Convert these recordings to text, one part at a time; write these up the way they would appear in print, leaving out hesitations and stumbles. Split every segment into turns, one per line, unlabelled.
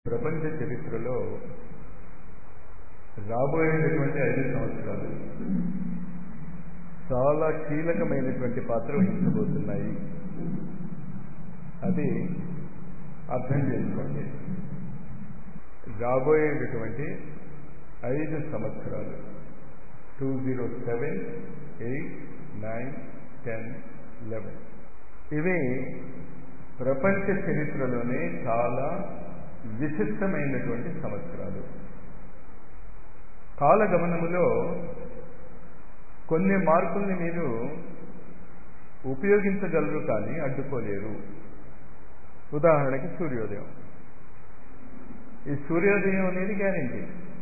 ప్రపంచ చరిత్రలో రాబోయేటటువంటి 5 సంవత్సరాలు చాలా కీలకమైనటువంటి పాత్ర వహించబోతున్నాయి. అది అర్థం చేసుకోండి. రాబోయేటటువంటి 5 సంవత్సరాలు 2007, 8, 9, 10, 11 ఇవి ప్రపంచ చరిత్రలోనే చాలా విశిష్టమైనటువంటి సంవత్సరాలు. కాలగమనములో కొన్ని మార్పుల్ని మీరు ఉపయోగించగలరు, కానీ అడ్డుకోలేరు. ఉదాహరణకి సూర్యోదయం. ఈ సూర్యోదయం అనేది గ్యారెంటీ.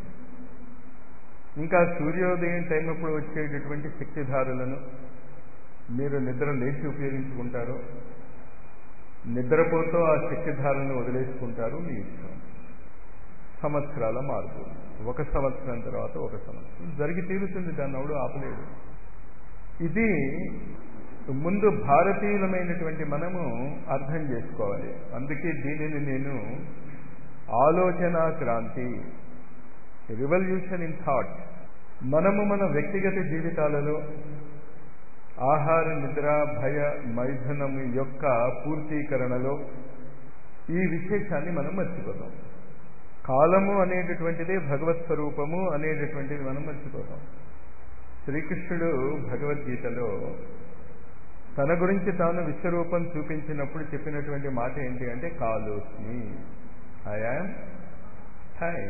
ఇంకా సూర్యోదయం టైం అప్పుడు వచ్చేటటువంటి శక్తిధారులను మీరు నిద్ర లేచి ఉపయోగించుకుంటారో, నిద్రపోతూ ఆ శక్తిధారలను వదిలేసుకుంటారు, మీ ఇష్టం. సంవత్సరాల మార్పు, 1 సంవత్సరం తర్వాత 1 సంవత్సరం జరిగి తీరుతుంది, దాన్ని ఎవడు ఆపలేడు. ఇది ముందు భారతీయులమైనటువంటి మనము అర్థం చేసుకోవాలి. అందుకే దీనిని నేను ఆలోచన క్రాంతి, రివల్యూషన్ ఇన్ థాట్. మనము మన వ్యక్తిగత జీవితాలలో ఆహార, నిద్ర, భయ, మైథునము యొక్క పూర్తీకరణలో ఈ విశేషాన్ని మనం మర్చిపోతాం. కాలము అనేటటువంటిదే భగవత్ స్వరూపము అనేటటువంటిది మనం మర్చిపోతాం. శ్రీకృష్ణుడు భగవద్గీతలో తన గురించి తాను విశ్వరూపం చూపించినప్పుడు చెప్పినటువంటి మాట ఏంటి అంటే, కాలోస్మి, ఐ యామ్ టైం.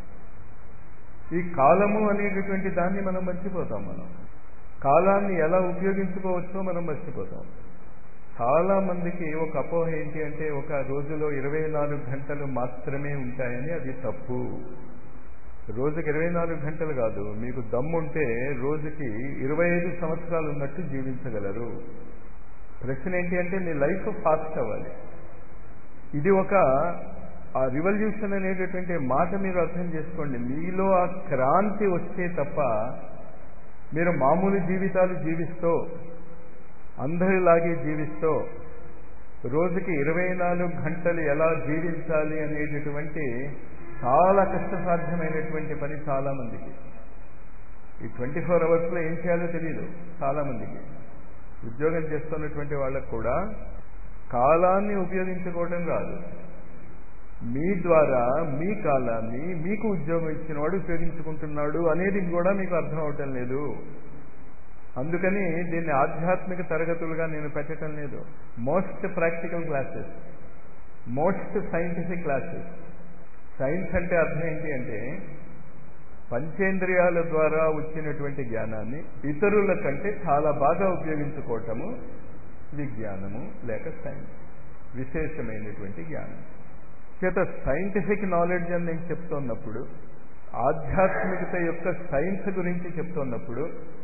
ఈ కాలము అనేటటువంటి దాన్ని మనం మర్చిపోతాం. మనం కాలాన్ని ఎలా ఉపయోగించుకోవచ్చో మనం మర్చిపోతాం. చాలా మందికి ఒక అపోహ ఏంటి అంటే, ఒక రోజులో 24 గంటలు మాత్రమే ఉంటాయని. అది తప్పు. రోజుకి 24 గంటలు కాదు. మీకు దమ్ముంటే రోజుకి 25 సంవత్సరాలు ఉన్నట్టు జీవించగలరు. ప్రశ్న ఏంటి అంటే, మీ లైఫ్ ఫాస్ట్ అవ్వాలి. ఇది ఒక ఆ రివల్యూషన్ అనేటటువంటి మాట మీరు అర్థం చేసుకోండి. మీలో ఆ క్రాంతి వస్తే తప్ప మీరు మామూలు జీవితాలు జీవిస్తూ, అందరిలాగే జీవిస్తూ, రోజుకి 24 గంటలు ఎలా జీవించాలి అనేటటువంటి చాలా కష్టసాధ్యమైనటువంటి పని చాలామందికి. ఈ 24 అవర్స్లో ఏం చేయాలో తెలియదు చాలామందికి. ఉద్యోగం చేస్తున్నటువంటి వాళ్ళకు కూడా కాలాన్ని ఉపయోగించుకోవడం రాదు. మీ ద్వారా మీ కాలాన్ని మీకు ఉద్యోగం ఇచ్చిన వాడు ఉపయోగించుకుంటున్నాడు అనేది కూడా మీకు అర్థం అవటం లేదు. అందుకని దీన్ని ఆధ్యాత్మిక తరగతులుగా నేను పెట్టడం లేదు. Most practical classes, most scientific classes. Science అంటే అర్థం ఏంటి అంటే, పంచేంద్రియాల ద్వారా వచ్చినటువంటి జ్ఞానాన్ని ఇతరుల కంటే చాలా బాగా ఉపయోగించుకోవటము విజ్ఞానము లేక సైన్స్, విశేషమైనటువంటి జ్ఞానం. చేత సైంటిఫిక్ నాలెడ్జ్ అని నేను చెప్తున్నప్పుడు, ఆధ్యాత్మికత యొక్క సైన్స్ గురించి చెప్తున్నప్పుడు,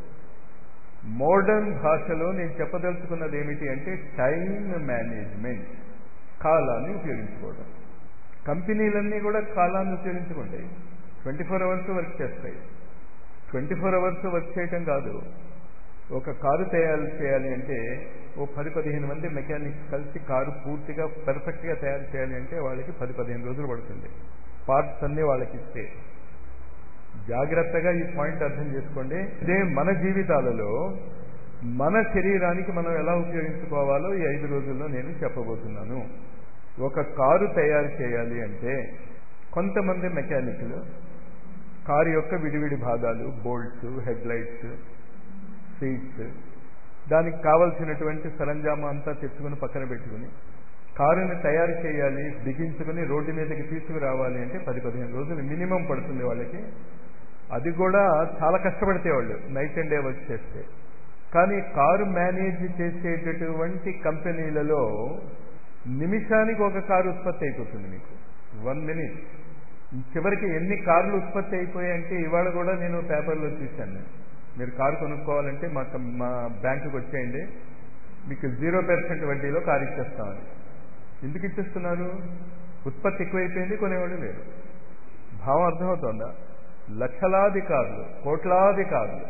మోడర్న్ భాషలో నేను చెప్పదలుచుకున్నది ఏమిటి అంటే, టైం మేనేజ్మెంట్, కాలాన్ని ఉపయోగించుకోవడం. కంపెనీలన్నీ కూడా కాలాన్ని ఉపయోగించుకుంటాయి. 24 అవర్స్ వర్క్ చేస్తాయి. 24 అవర్స్ వర్క్ చేయటం కాదు. ఒక కారు తయారు చేయాలి అంటే ఓ 10-15 మంది మెకానిక్స్ కలిసి కారు పూర్తిగా పర్ఫెక్ట్గా తయారు చేయాలి అంటే వాళ్ళకి 10-15 రోజులు పడుతుంది. పార్ట్స్ అన్నీ వాళ్ళకి ఇస్తే. జాగ్రత్తగా ఈ పాయింట్ అర్థం చేసుకోండి. ఇదే మన జీవితాలలో మన శరీరానికి మనం ఎలా ఉపయోగించుకోవాలో ఈ 5 రోజుల్లో నేను చెప్పబోతున్నాను. ఒక కారు తయారు చేయాలి అంటే కొంతమంది మెకానిక్లు కారు యొక్క విడివిడి భాగాలు, బోల్ట్స్, హెడ్ లైట్స్, సీట్స్, దానికి కావలసినటువంటి సరంజామా అంతా తెచ్చుకుని పక్కన పెట్టుకుని కారుని తయారు చేయాలి, బిగించుకుని రోడ్డు మీదకి తీసుకురావాలి అంటే 10-15 రోజులు మినిమం పడుతుంది వాళ్ళకి. అది కూడా చాలా కష్టపడితే వాళ్ళు నైట్ అండ్ డే వర్క్ చేస్తే. కానీ కారు మేనేజ్ చేసేటటువంటి కంపెనీలలో నిమిషానికి ఒక కారు ఉత్పత్తి అయిపోతుంది. మీకు 1 minute. చివరికి ఎన్ని కార్లు ఉత్పత్తి అయిపోయాయంటే ఇవాళ కూడా నేను పేపర్లో చూశాను. మీరు కారు కొనుక్కోవాలంటే మా బ్యాంకుకి వచ్చేయండి, మీకు 0% వడ్డీలో కారు ఇచ్చేస్తామని. ఎందుకు ఇచ్చేస్తున్నారు? ఉత్పత్తి ఎక్కువైపోయింది, కొనేవాడు లేరు. భావం అర్థమవుతోందా? లక్షలాది కార్లు, కోట్లాది కార్లు.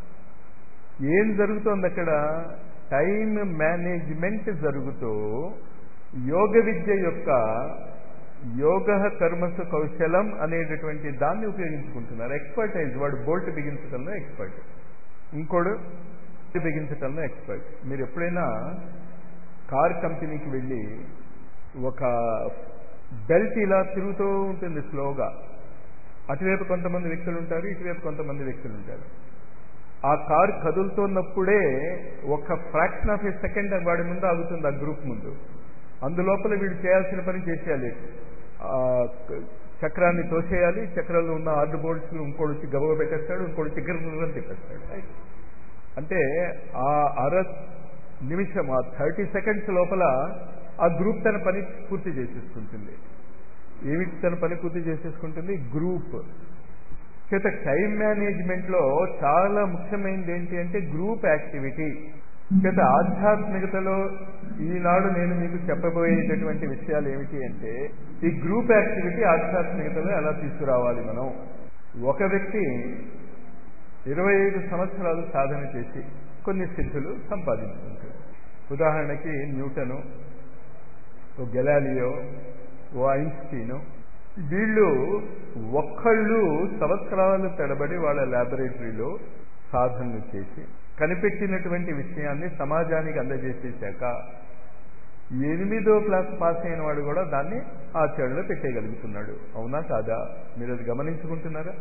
ఏం జరుగుతోంది అక్కడ? టైం మేనేజ్మెంట్ జరుగుతూ యోగ విద్య యొక్క యోగ కర్మసు కౌశలం అనేటటువంటి దాన్ని ఉపయోగించుకుంటున్నారు. ఎక్స్పర్టైజ్, వాడు బోల్ట్ బిగించడంలో ఎక్స్పర్ట్, ఇంకోడు బిగించడంలో ఎక్స్పర్ట్. మీరు ఎప్పుడైనా కార్ కంపెనీకి వెళ్ళి ఒక బెల్ట్ ఇలా తిరుగుతూ ఉంటుంది స్లోగా, అటువైపు కొంతమంది వ్యక్తులు ఉంటారు, ఇటువైపు కొంతమంది వ్యక్తులు ఉంటారు. ఆ కారు కదులుతున్నప్పుడే ఒక ఫ్రాక్షన్ ఆఫ్ ఏ సెకండ్ వాడి ముందు ఆగుతుంది, ఆ గ్రూప్ ముందు. అందులోపల వీడు చేయాల్సిన పని చేసేయాలి. చక్రాన్ని తోసేయాలి, చక్రంలో ఉన్న 6 బోల్ట్స్ ఇంకోటి వచ్చి గబగ పెట్టేస్తాడు, ఇంకోటి వచ్చి గిర్రని తిప్పేస్తాడు. అంటే ఆ నిమిషం, ఆ 30 సెకండ్స్ లోపల ఆ గ్రూప్ తన పని పూర్తి చేసేసుకుంటుంది. ఏమిటి తన పని పూర్తి చేసేసుకుంటుంది? గ్రూప్ చేత. టైం మేనేజ్మెంట్లో చాలా ముఖ్యమైనది ఏంటి అంటే గ్రూప్ యాక్టివిటీ చేత. ఆధ్యాత్మికతలో ఈనాడు నేను మీకు చెప్పబోయేటటువంటి విషయాలు ఏమిటి అంటే ఈ గ్రూప్ యాక్టివిటీ ఆధ్యాత్మికతలో ఎలా తీసుకురావాలి. మనం ఒక వ్యక్తి 25 సంవత్సరాలు సాధన చేసి కొన్ని సిద్ధులు సంపాదించుకుంటాడు. ఉదాహరణకి న్యూటను, ఓ గెలాలియో, ఓ ఐన్స్టీను, వీళ్ళు ఒక్కళ్ళు సంవత్సరాలు తడబడి వాళ్ళ ల్యాబొరేటరీలో సాధనలు చేసి కనిపెట్టినటువంటి విషయాన్ని సమాజానికి అందజేసేశాక 8వ క్లాస్ పాస్ అయిన వాడు కూడా దాన్ని ఆచరణలో పెట్టేయగలుగుతున్నాడు. అవునా కాదా? మీరు అది గమనించుకుంటున్నారా?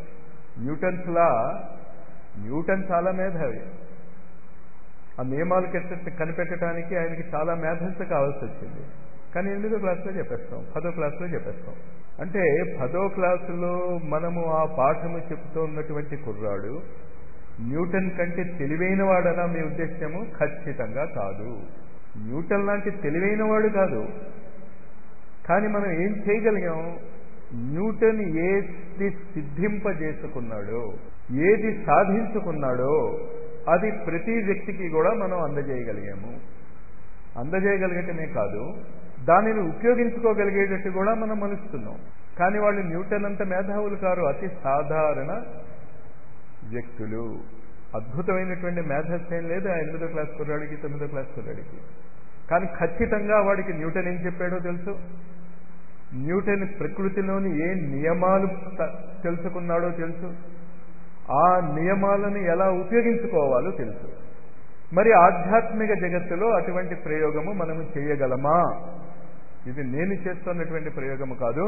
న్యూటన్ చాలా మేధావి. ఆ నియమాలు కనిపెట్టడానికి ఆయనకి చాలా మేధస్సు కావాల్సి వచ్చింది. కానీ 8వ క్లాసులో చెప్పేస్తాం, 10వ క్లాసులో చెప్పేస్తాం. అంటే 10వ క్లాసులో మనము ఆ పాఠము చెప్తున్నటువంటి కుర్రాడు న్యూటన్ కంటే తెలివైన వాడనా మీ ఉద్దేశ్యము? ఖచ్చితంగా కాదు. న్యూటన్ లాంటి తెలివైన వాడు కాదు. కానీ మనం ఏం చేయగలిగాం? న్యూటన్ ఏది సిద్ధింపజేసుకున్నాడో, ఏది సాధించుకున్నాడో అది ప్రతి వ్యక్తికి కూడా మనం అందజేయగలిగాము. అందజేయగలిగటమే కాదు, దానిని ఉపయోగించుకోగలిగేటట్టు కూడా మనం మలుస్తున్నాం. కానీ వాళ్ళు న్యూటన్ అంత మేధావులు కారు, అతి సాధారణ వ్యక్తులు. అద్భుతమైనటువంటి మేధస్సు ఏం లేదు ఆ 8వ క్లాస్ కుర్రాడికి, 9వ క్లాస్ కుర్రాడికి. కానీ ఖచ్చితంగా వాడికి న్యూటన్ ఏం చెప్పాడో తెలుసు. న్యూటన్ ప్రకృతిలోని ఏ నియమాలు తెలుసుకున్నాడో తెలుసు. ఆ నియమాలను ఎలా ఉపయోగించుకోవాలో తెలుసు. మరి ఆధ్యాత్మిక జగత్తులో అటువంటి ప్రయోగము మనము చేయగలమా? ఇది నేను చేస్తున్నటువంటి ప్రయోగము కాదు.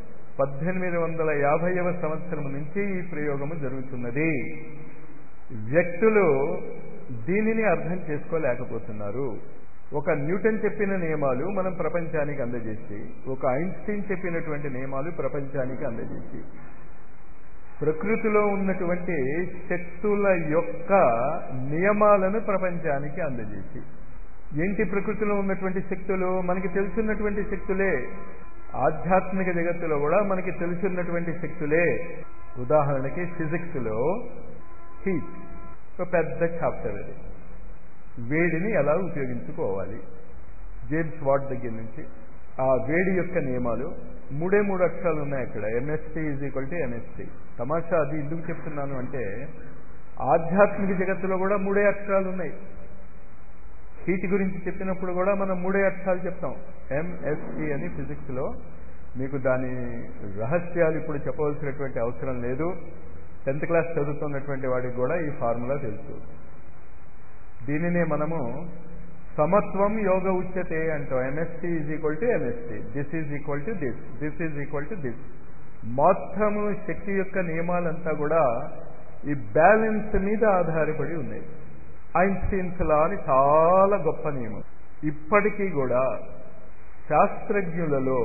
1850వ సంవత్సరం నుంచి ఈ ప్రయోగము జరుగుతున్నది. వ్యక్తులు దీనిని అర్థం చేసుకోలేకపోతున్నారు. ఒక న్యూటన్ చెప్పిన నియమాలు మనం ప్రపంచానికి అందజేసి, ఒక ఐన్స్టీన్ చెప్పినటువంటి నియమాలు ప్రపంచానికి అందజేసి, ప్రకృతిలో ఉన్నటువంటి శక్తుల యొక్క నియమాలను ప్రపంచానికి అందజేసి, ఏంటి ప్రకృతిలో ఉన్నటువంటి శక్తులు? మనకి తెలుసున్నటువంటి శక్తులే. ఆధ్యాత్మిక జగత్తులో కూడా మనకి తెలుసున్నటువంటి శక్తులే. ఉదాహరణకి ఫిజిక్స్లో హీట్ ఒక పెద్ద చాప్టర్. అది వేడిని ఎలా ఉపయోగించుకోవాలి, జేమ్స్ వాట్ దగ్గర నుంచి ఆ వేడి యొక్క నియమాలు. 3 అక్షరాలు ఉన్నాయి అక్కడ, MST = MST. తమాషా అది ఎందుకు చెప్తున్నాను అంటే ఆధ్యాత్మిక జగత్తులో కూడా 3 అక్షరాలు ఉన్నాయి. హీట్ గురించి చెప్పినప్పుడు కూడా మనం 3 అక్షరాలు చెప్తాం, MST అని ఫిజిక్స్లో. మీకు దాని రహస్యాలు ఇప్పుడు చెప్పవలసినటువంటి అవసరం లేదు. 10th క్లాస్ చదువుతున్నటువంటి వాడికి కూడా ఈ ఫార్ములా తెలుసు. దీనినే మనము సమత్వం యోగ ఉచ్యతే అంటాం. MST = MST, this is equal to this, this is equal to this. మొత్తము శక్తి యొక్క నియమాలంతా కూడా ఈ బ్యాలెన్స్ మీద ఆధారపడి ఉన్నాయి. ఐన్స్టీన్స్ లా అని చాలా గొప్ప నియమం. ఇప్పటికీ కూడా శాస్త్రజ్ఞులలో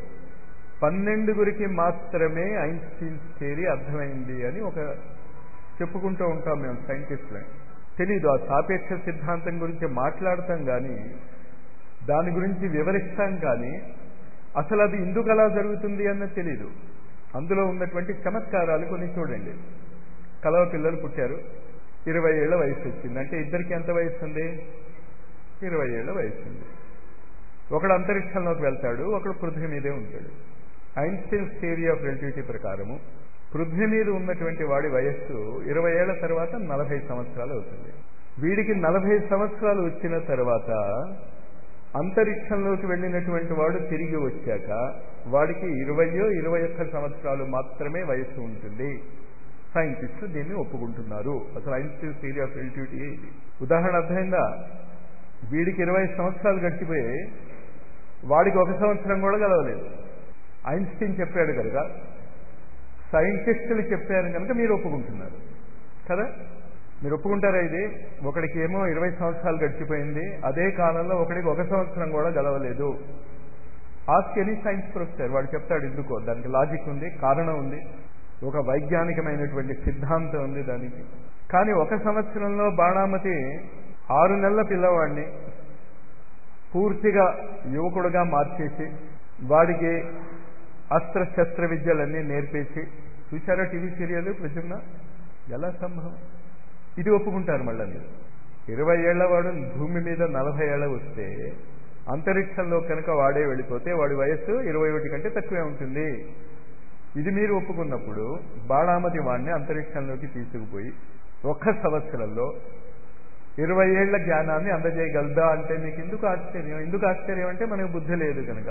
12 మాత్రమే ఐన్స్టీన్స్ థియరీ అర్థమైంది అని ఒక చెప్పుకుంటూ ఉంటాం మేము సైంటిస్టులు. తెలీదు. ఆ సాపేక్ష సిద్ధాంతం గురించి మాట్లాడతాం కానీ, దాని గురించి వివరిస్తాం కానీ, అసలు అది ఎందుకు అలా జరుగుతుంది అన్నది తెలీదు. అందులో ఉన్నటువంటి చమత్కారాలు కొన్ని చూడండి. కలవ పిల్లలు పుట్టారు, 20 ఏళ్ల వయసు వచ్చింది. అంటే ఇద్దరికి ఎంత వయసు ఉంది? 20 ఏళ్ల వయసు ఉంది. ఒకడు అంతరిక్షంలోకి వెళ్తాడు, ఒకడు పృథ్వీ మీదే ఉంటాడు. ఐన్స్టీన్స్ థియరీ ఆఫ్ రిలేటివిటీ ప్రకారము పృథ్వీ మీద ఉన్నటువంటి వాడి వయస్సు 20 ఏళ్ల తర్వాత 40 సంవత్సరాలు అవుతుంది. వీడికి 40 సంవత్సరాలు వచ్చిన తర్వాత అంతరిక్షంలోకి వెళ్ళినటువంటి వాడు తిరిగి వచ్చాక వాడికి 20-21 సంవత్సరాలు మాత్రమే వయస్సు ఉంటుంది. సైంటిస్టులు దీన్ని ఒప్పుకుంటున్నారు. అసలు ఐన్స్టీన్ థియరీ ఆఫ్ రిలేటివిటీ ఇది. ఉదాహరణ అర్థమైందా? వీడికి 20 సంవత్సరాలు గడిచిపోయి వాడికి 1 సంవత్సరం కూడా గడవలేదు. ఐన్స్టీన్ చెప్పాడు కనుక, సైంటిస్టులు చెప్పారు కనుక మీరు ఒప్పుకుంటున్నారు కదా. మీరు ఒప్పుకుంటారా? ఇది ఒకడికి ఏమో 20 సంవత్సరాలు గడిచిపోయింది, అదే కాలంలో ఒకడికి 1 సంవత్సరం కూడా గడవలేదు. ఆస్క్ ఎనీ సైన్స్ ప్రొఫెసర్, వాడు చెప్తాడు ఎందుకో. దానికి లాజిక్ ఉంది, కారణం ఉంది, ఒక వైజ్ఞానికమైనటువంటి సిద్ధాంతం ఉంది దానికి. కానీ 1 సంవత్సరంలో బాణామతి 6 నెలల పిల్లవాడిని పూర్తిగా యువకుడుగా మార్చేసి వాడికి అస్త్రశస్త్ర విద్యలన్నీ నేర్పేసి, చూశారా టీవీ సీరియల్ ప్రజన్న? ఎలా సంభవం? ఇది ఒప్పుకుంటారు మళ్ళీ మీరు. 20 ఏళ్ల వాడు భూమి మీద 40 ఏళ్ళ వస్తే అంతరిక్షంలో కనుక వాడే వెళ్ళిపోతే వాడి వయస్సు 21 కంటే తక్కువే ఉంటుంది. ఇది మీరు ఒప్పుకున్నప్పుడు బాణామతి వాడిని అంతరిక్షంలోకి తీసుకుపోయి 1 సంవత్సరంలో 20 ఏళ్ల జ్ఞానాన్ని అందజేయగలదా అంటే మీకు ఎందుకు ఆశ్చర్యం? ఎందుకు ఆశ్చర్యం అంటే మనకు బుద్ధి లేదు కనుక,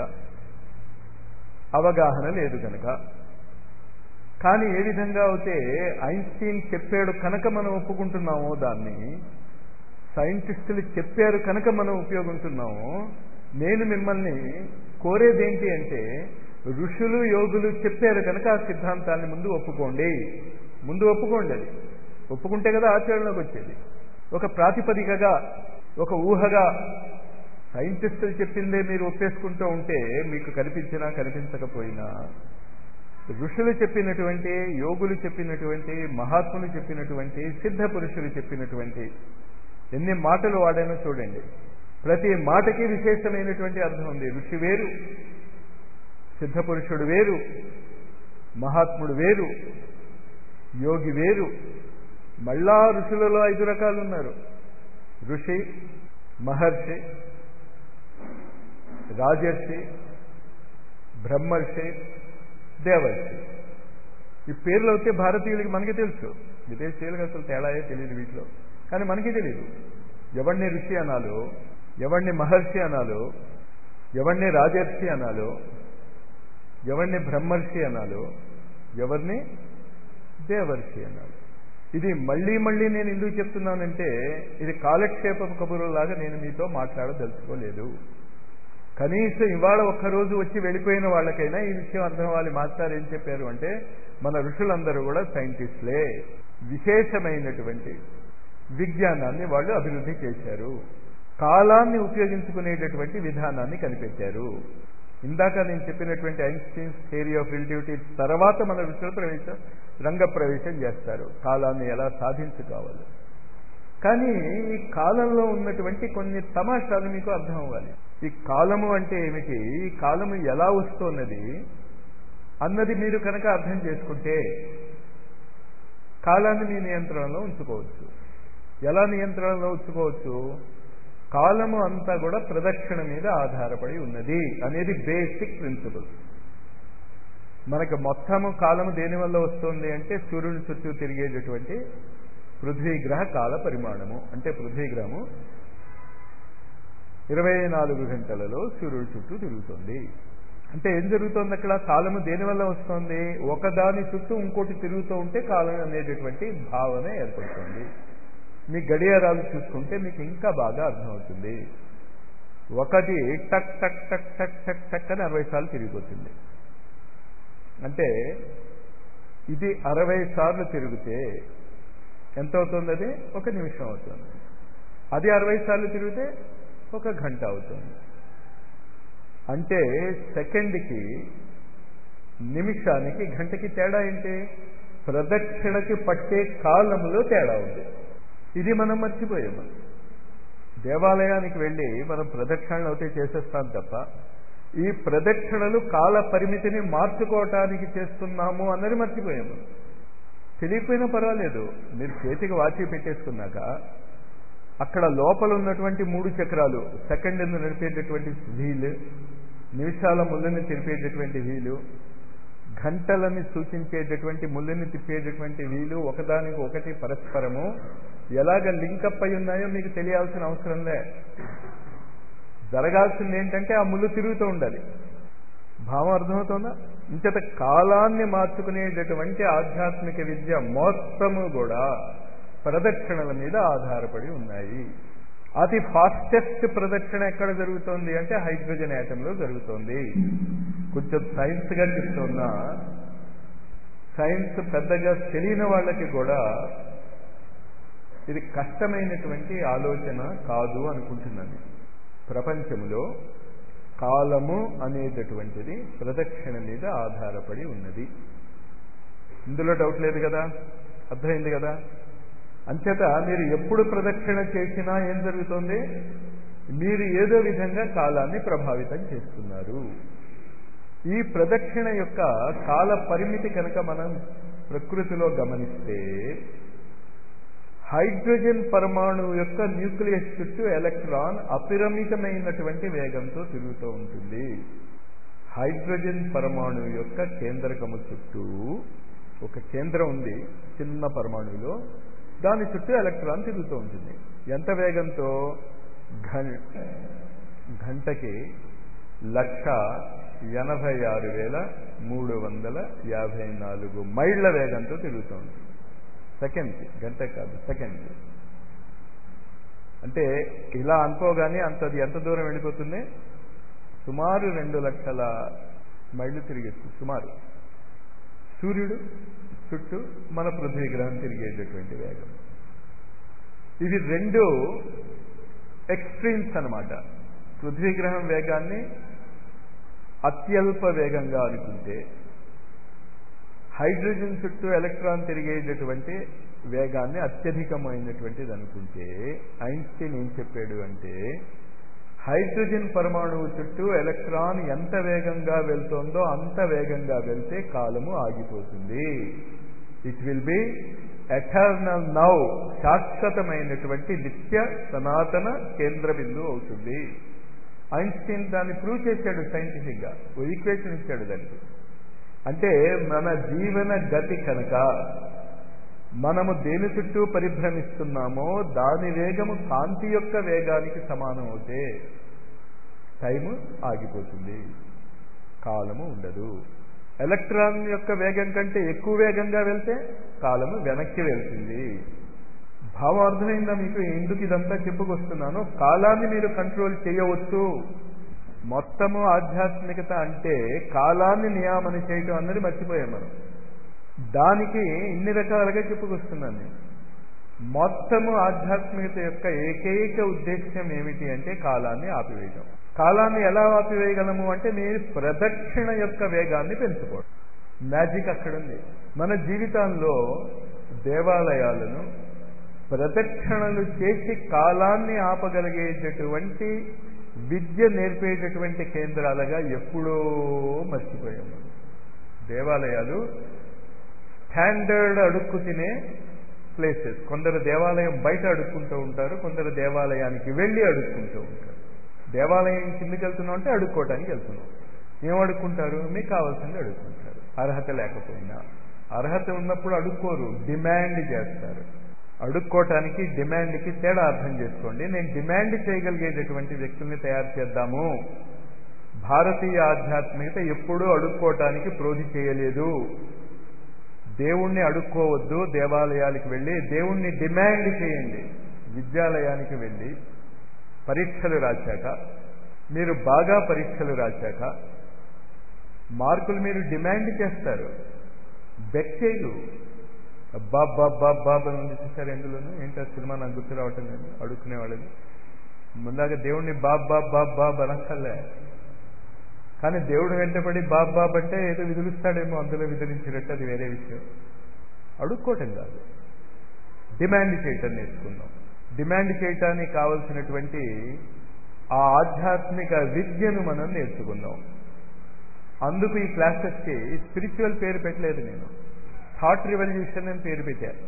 అవగాహన లేదు కనుక. కానీ ఏ విధంగా అయితే ఐన్స్టీన్ చెప్పాడు కనుక మనం ఒప్పుకుంటున్నామో, దాన్ని సైంటిస్టులు చెప్పారు కనుక మనం ఉపయోగించున్నాము. నేను మిమ్మల్ని కోరేదేంటి అంటే, ఋషులు యోగులు చెప్పారు కనుక ఆ సిద్ధాంతాన్ని ముందు ఒప్పుకోండి. ముందు ఒప్పుకోండి. అది ఒప్పుకుంటే కదా ఆచరణలోకి వచ్చేది. ఒక ప్రాతిపదికగా, ఒక ఊహగా సైంటిస్టులు చెప్పిందే మీరు ఒప్పేసుకుంటూ ఉంటే మీకు కనిపించినా కనిపించకపోయినా ఋషులు చెప్పినటువంటి, యోగులు చెప్పినటువంటి, మహాత్ములు చెప్పినటువంటి, సిద్ధ పురుషులు చెప్పినటువంటి ఎన్ని మాటలు వాడానో చూడండి. ప్రతి మాటకి విశేషమైనటువంటి అర్థం ఉంది. ఋషి వేరు, సిద్ధ పురుషుడు వేరు, మహాత్ముడు వేరు, యోగి వేరు. మళ్ళా ఋషులలో 5 రకాలు ఉన్నారు. ఋషి, మహర్షి, రాజర్షి, బ్రహ్మర్షి, దేవర్షి. ఈ పేర్లు అయితే భారతీయులకి మనకి తెలుసు, విదేశీయులకు అసలు తేడాయే తెలియదు వీటిలో. కానీ మనకి తెలియదు ఎవరిని ఋషి అనాలో, ఎవరిని మహర్షి అనాలో, ఎవరిని రాజర్షి అనాలో, ఎవరిని బ్రహ్మర్షి అనాలో, ఎవరిని దేవర్షి అనాలో. ఇది మళ్ళీ మళ్ళీ నేను ఎందుకు చెప్తున్నానంటే, ఇది కాలక్షేపపు కబుర్లాగా నేను మీతో మాట్లాడదలుచుకోలేదు. కనీసం ఇవాళ ఒక్కరోజు వచ్చి వెళ్ళిపోయిన వాళ్ళకైనా ఈ విషయం అర్థం అవ్వాలి. మాస్టర్ ఏం చెప్పారు అంటే, మన ఋషులందరూ కూడా సైంటిస్టులే, విశేషమైనటువంటి విజ్ఞానాన్ని వాళ్ళు అభివృద్ధి చేశారు, కాలాన్ని ఉపయోగించుకునేటటువంటి విధానాన్ని కనిపెట్టారు. ఇందాక నేను చెప్పినటువంటి ఐన్స్టీన్ థియరీ ఆఫ్ రిలేటివిటీ తర్వాత మన ఋషులు రంగప్రవేశం చేస్తారు, కాలాన్ని ఎలా సాధించుకోవాలి. కానీ ఈ కాలంలో ఉన్నటువంటి కొన్ని తమాషాలు మీకు అర్థం అవ్వాలి. ఈ కాలము అంటే ఏమిటి, ఈ కాలము ఎలా వస్తున్నది అన్నది మీరు కనుక అర్థం చేసుకుంటే కాలాన్ని మీ నియంత్రణలో ఉంచుకోవచ్చు. ఎలా నియంత్రణలో ఉంచుకోవచ్చు? కాలము అంతా కూడా ప్రదక్షిణ మీద ఆధారపడి ఉన్నది అనేది బేసిక్ ప్రిన్సిపల్. మనకు మొత్తము కాలము దేని వల్ల వస్తుంది అంటే, సూర్యుని చుట్టూ తిరిగేటటువంటి పృథ్వీగ్రహ కాల పరిమాణము. అంటే పృథ్వీగ్రహము 24 గంటలలో సూర్యుడి చుట్టూ తిరుగుతుంది. అంటే ఏం జరుగుతుంది అక్కడ? కాలము దేని వల్ల వస్తుంది? ఒకదాని చుట్టూ ఇంకోటి తిరుగుతూ ఉంటే కాలం అనేటటువంటి భావన ఏర్పడుతుంది. మీ గడియారాలు చూసుకుంటే మీకు ఇంకా బాగా అర్థమవుతుంది. ఒకటి టక్ టక్ టక్ టక్ టక్ టక్ అని 60 సార్లు తిరిగిపోతుంది. అంటే ఇది 60 సార్లు తిరిగితే ఎంత అవుతుంది? అది 1 నిమిషం అవుతుంది. అది 60 సార్లు తిరిగితే 1 గంట అవుతుంది. అంటే సెకండ్కి, నిమిషానికి, గంటకి తేడా ఏంటి? ప్రదక్షిణకి పట్టే కాలంలో తేడా ఉంది. ఇది మనం మర్చిపోయాము. దేవాలయానికి వెళ్ళి మనం ప్రదక్షిణలు అయితే చేసేస్తాం తప్ప, ఈ ప్రదక్షిణలు కాల పరిమితిని మార్చుకోవటానికి చేస్తున్నాము అన్నది మర్చిపోయాము. తెలియకపోయినా పర్వాలేదు, మీరు చేతికి వాచి పెట్టేసుకున్నాక అక్కడ లోపల ఉన్నటువంటి 3 చక్రాలు, సెకండ్ను నడిపేటటువంటి వీలు, నిమిషాల ముళ్ళని తిరిపేటటువంటి వీలు, గంటలని సూచించేటటువంటి ముళ్ళని తిప్పేటటువంటి వీలు, ఒకదానికి ఒకటి పరస్పరము ఎలాగ లింకప్ అయి ఉన్నాయో మీకు తెలియాల్సిన అవసరం లే. జరగాల్సింది ఏంటంటే ఆ ముళ్ళు తిరుగుతూ ఉండాలి. భావం అర్థమవుతుందా? ఇంతట కాలాన్ని మార్చుకునేటటువంటి ఆధ్యాత్మిక విద్య మొత్తము కూడా ప్రదక్షిణల మీద ఆధారపడి ఉన్నాయి. అతి ఫాస్టెస్ట్ ప్రదక్షిణ ఎక్కడ జరుగుతోంది అంటే హైడ్రోజన్ యాటంలో జరుగుతోంది. కొంచెం సైన్స్గా చెప్తున్నా, సైన్స్ పెద్దగా తెలియని వాళ్ళకి కూడా ఇది కష్టమైనటువంటి ఆలోచన కాదు అనుకుంటున్నాను. ప్రపంచంలో కాలము అనేటటువంటిది ప్రదక్షిణ మీద ఆధారపడి ఉన్నది. ఇందులో డౌట్ లేదు కదా, అర్థమైంది కదా. అంచేత మీరు ఎప్పుడు ప్రదక్షిణ చేసినా ఏం జరుగుతుంది? మీరు ఏదో విధంగా కాలాన్ని ప్రభావితం చేస్తున్నారు. ఈ ప్రదక్షిణ యొక్క కాల పరిమితి కనుక మనం ప్రకృతిలో గమనిస్తే, హైడ్రోజన్ పరమాణువు యొక్క న్యూక్లియస్ చుట్టూ ఎలక్ట్రాన్ అపరిమితమైనటువంటి వేగంతో తిరుగుతూ ఉంటుంది. హైడ్రోజన్ పరమాణువు యొక్క కేంద్రకము చుట్టూ ఒక కేంద్రం ఉంది చిన్న పరమాణువులో, దాని చుట్టూ ఎలక్ట్రాన్ తిరుగుతూ ఉంటుంది. ఎంత వేగంతో? గంటకి 1,86,354 మైళ్ళ వేగంతో తిరుగుతూ ఉంటుంది. సెకండ్కి, గంట కాదు, సెకండ్కి. అంటే ఇలా అనుకోగానే అంతది ఎంత దూరం వెళ్ళిపోతుంది? సుమారు 2 లక్షల మైళ్ళు తిరిగేస్తుంది సుమారు. సూర్యుడు చుట్టూ మన పృథ్వీ గ్రహం తిరిగేటటువంటి వేగం. ఇవి రెండు ఎక్స్ట్రీమ్స్ అన్నమాట. పృథ్వీ గ్రహం వేగాన్ని అత్యల్ప వేగంగా అనుకుంటే, హైడ్రోజన్ చుట్టూ ఎలక్ట్రాన్ తిరిగేటటువంటి వేగాన్ని అత్యధికమైనటువంటిది అనుకుంటే, ఐన్స్టీన్ ఏం చెప్పాడు అంటే, హైడ్రోజన్ పరమాణువు చుట్టూ ఎలక్ట్రాన్ ఎంత వేగంగా వెళ్తుందో అంత వేగంగా వెళ్తే కాలము ఆగిపోతుంది. It will be eternal now, శాశ్వతమైనటువంటి నిత్య సనాతన కేంద్ర బిందువు అవుతుంది. ఐన్స్టీన్ దాన్ని ప్రూవ్ చేశాడు సైంటిఫిక్గా, ఓ ఈక్వేషన్ ఇచ్చాడు దానికి. అంటే మన జీవన గతి కనుక మనము దేని చుట్టూ పరిభ్రమిస్తున్నామో దాని వేగము కాంతి యొక్క వేగానికి సమానం అవుతే టైము ఆగిపోతుంది, కాలము ఉండదు. ఎలక్ట్రాన్ యొక్క వేగం కంటే ఎక్కువ వేగంగా వెళ్తే కాలము వెనక్కి వెళ్తుంది. భావం అర్థమైందా మీకు? ఎందుకు ఇదంతా చెప్పుకొస్తున్నాను? కాలాన్ని మీరు కంట్రోల్ చేయవచ్చు. మొత్తము ఆధ్యాత్మికత అంటే కాలాన్ని నియామన చేయటం అన్నది మర్చిపోయాం మనం. దానికి ఇన్ని రకాలుగా చెప్పుకొస్తున్నాను నేను. మొత్తము ఆధ్యాత్మికత యొక్క ఏకైక ఉద్దేశ్యం ఏమిటి అంటే కాలాన్ని ఆపివేయడం. కాలాన్ని ఎలా ఆపివేయగలము అంటే మీరు ప్రదక్షిణ యొక్క వేగాన్ని పెంచుకోవడం. మ్యాజిక్ అక్కడుంది. మన జీవితాల్లో దేవాలయాలను ప్రదక్షిణలు చేసి కాలాన్ని ఆపగలిగేటటువంటి విద్య నేర్పేటటువంటి కేంద్రాలుగా ఎప్పుడో మర్చిపోయాము. దేవాలయాలు స్టాండర్డ్ అడుక్కు తినే ప్లేసెస్. కొందరు దేవాలయం బయట అడుక్కుంటూ ఉంటారు, కొందరు దేవాలయానికి వెళ్ళి అడుక్కుంటూ ఉంటారు. దేవాలయం కిందకి వెళ్తున్నాం అంటే అడుక్కోవటానికి వెళ్తున్నాం. ఏం అడుక్కుంటారు? మీకు కావాల్సింది అడుక్కుంటారు. అర్హత లేకపోయినా. అర్హత ఉన్నప్పుడు అడుక్కోరు, డిమాండ్ చేస్తారు. అడుక్కోవటానికి డిమాండ్కి తేడా అర్థం చేసుకోండి. నేను డిమాండ్ చేయగలిగేటటువంటి వ్యక్తుల్ని తయారు చేద్దాము. భారతీయ ఆధ్యాత్మికత ఎప్పుడూ అడుక్కోవటానికి ప్రోధి చేయలేదు. దేవుణ్ణి అడుక్కోవద్దు. దేవాలయాలకు వెళ్ళి దేవుణ్ణి డిమాండ్ చేయండి. విద్యాలయానికి వెళ్ళి పరీక్షలు రాశాక, మీరు బాగా పరీక్షలు రాశాక మార్కులు మీరు డిమాండ్ చేస్తారు, బెక్ చేయరు. బాబ్ అని ఉంది చూసారు ఎందులోనూ? ఏంటో సినిమా నాకు గుర్తు రావటం లేదు. అడుక్కునేవాళ్ళని ముందాక దేవుణ్ణి బాబ్ అనక్కర్లే. కానీ దేవుడు వెంటపడి బాబ్ అంటే ఏదో విదిలిస్తాడేమో, అందులో విదిలించినట్టు, అది వేరే విషయం. అడుక్కోవటం కాదు, డిమాండ్ చేయటం నేర్చుకుందాం. డిమాండ్ చేయటానికి కావలసినటువంటి ఆ ఆధ్యాత్మిక విద్యను మనం నేర్చుకుందాం. అందుకు ఈ క్లాసెస్కి స్పిరిచువల్ పేరు పెట్టలేదు నేను, థాట్ రివల్యూషన్ అని పేరు పెట్టాను.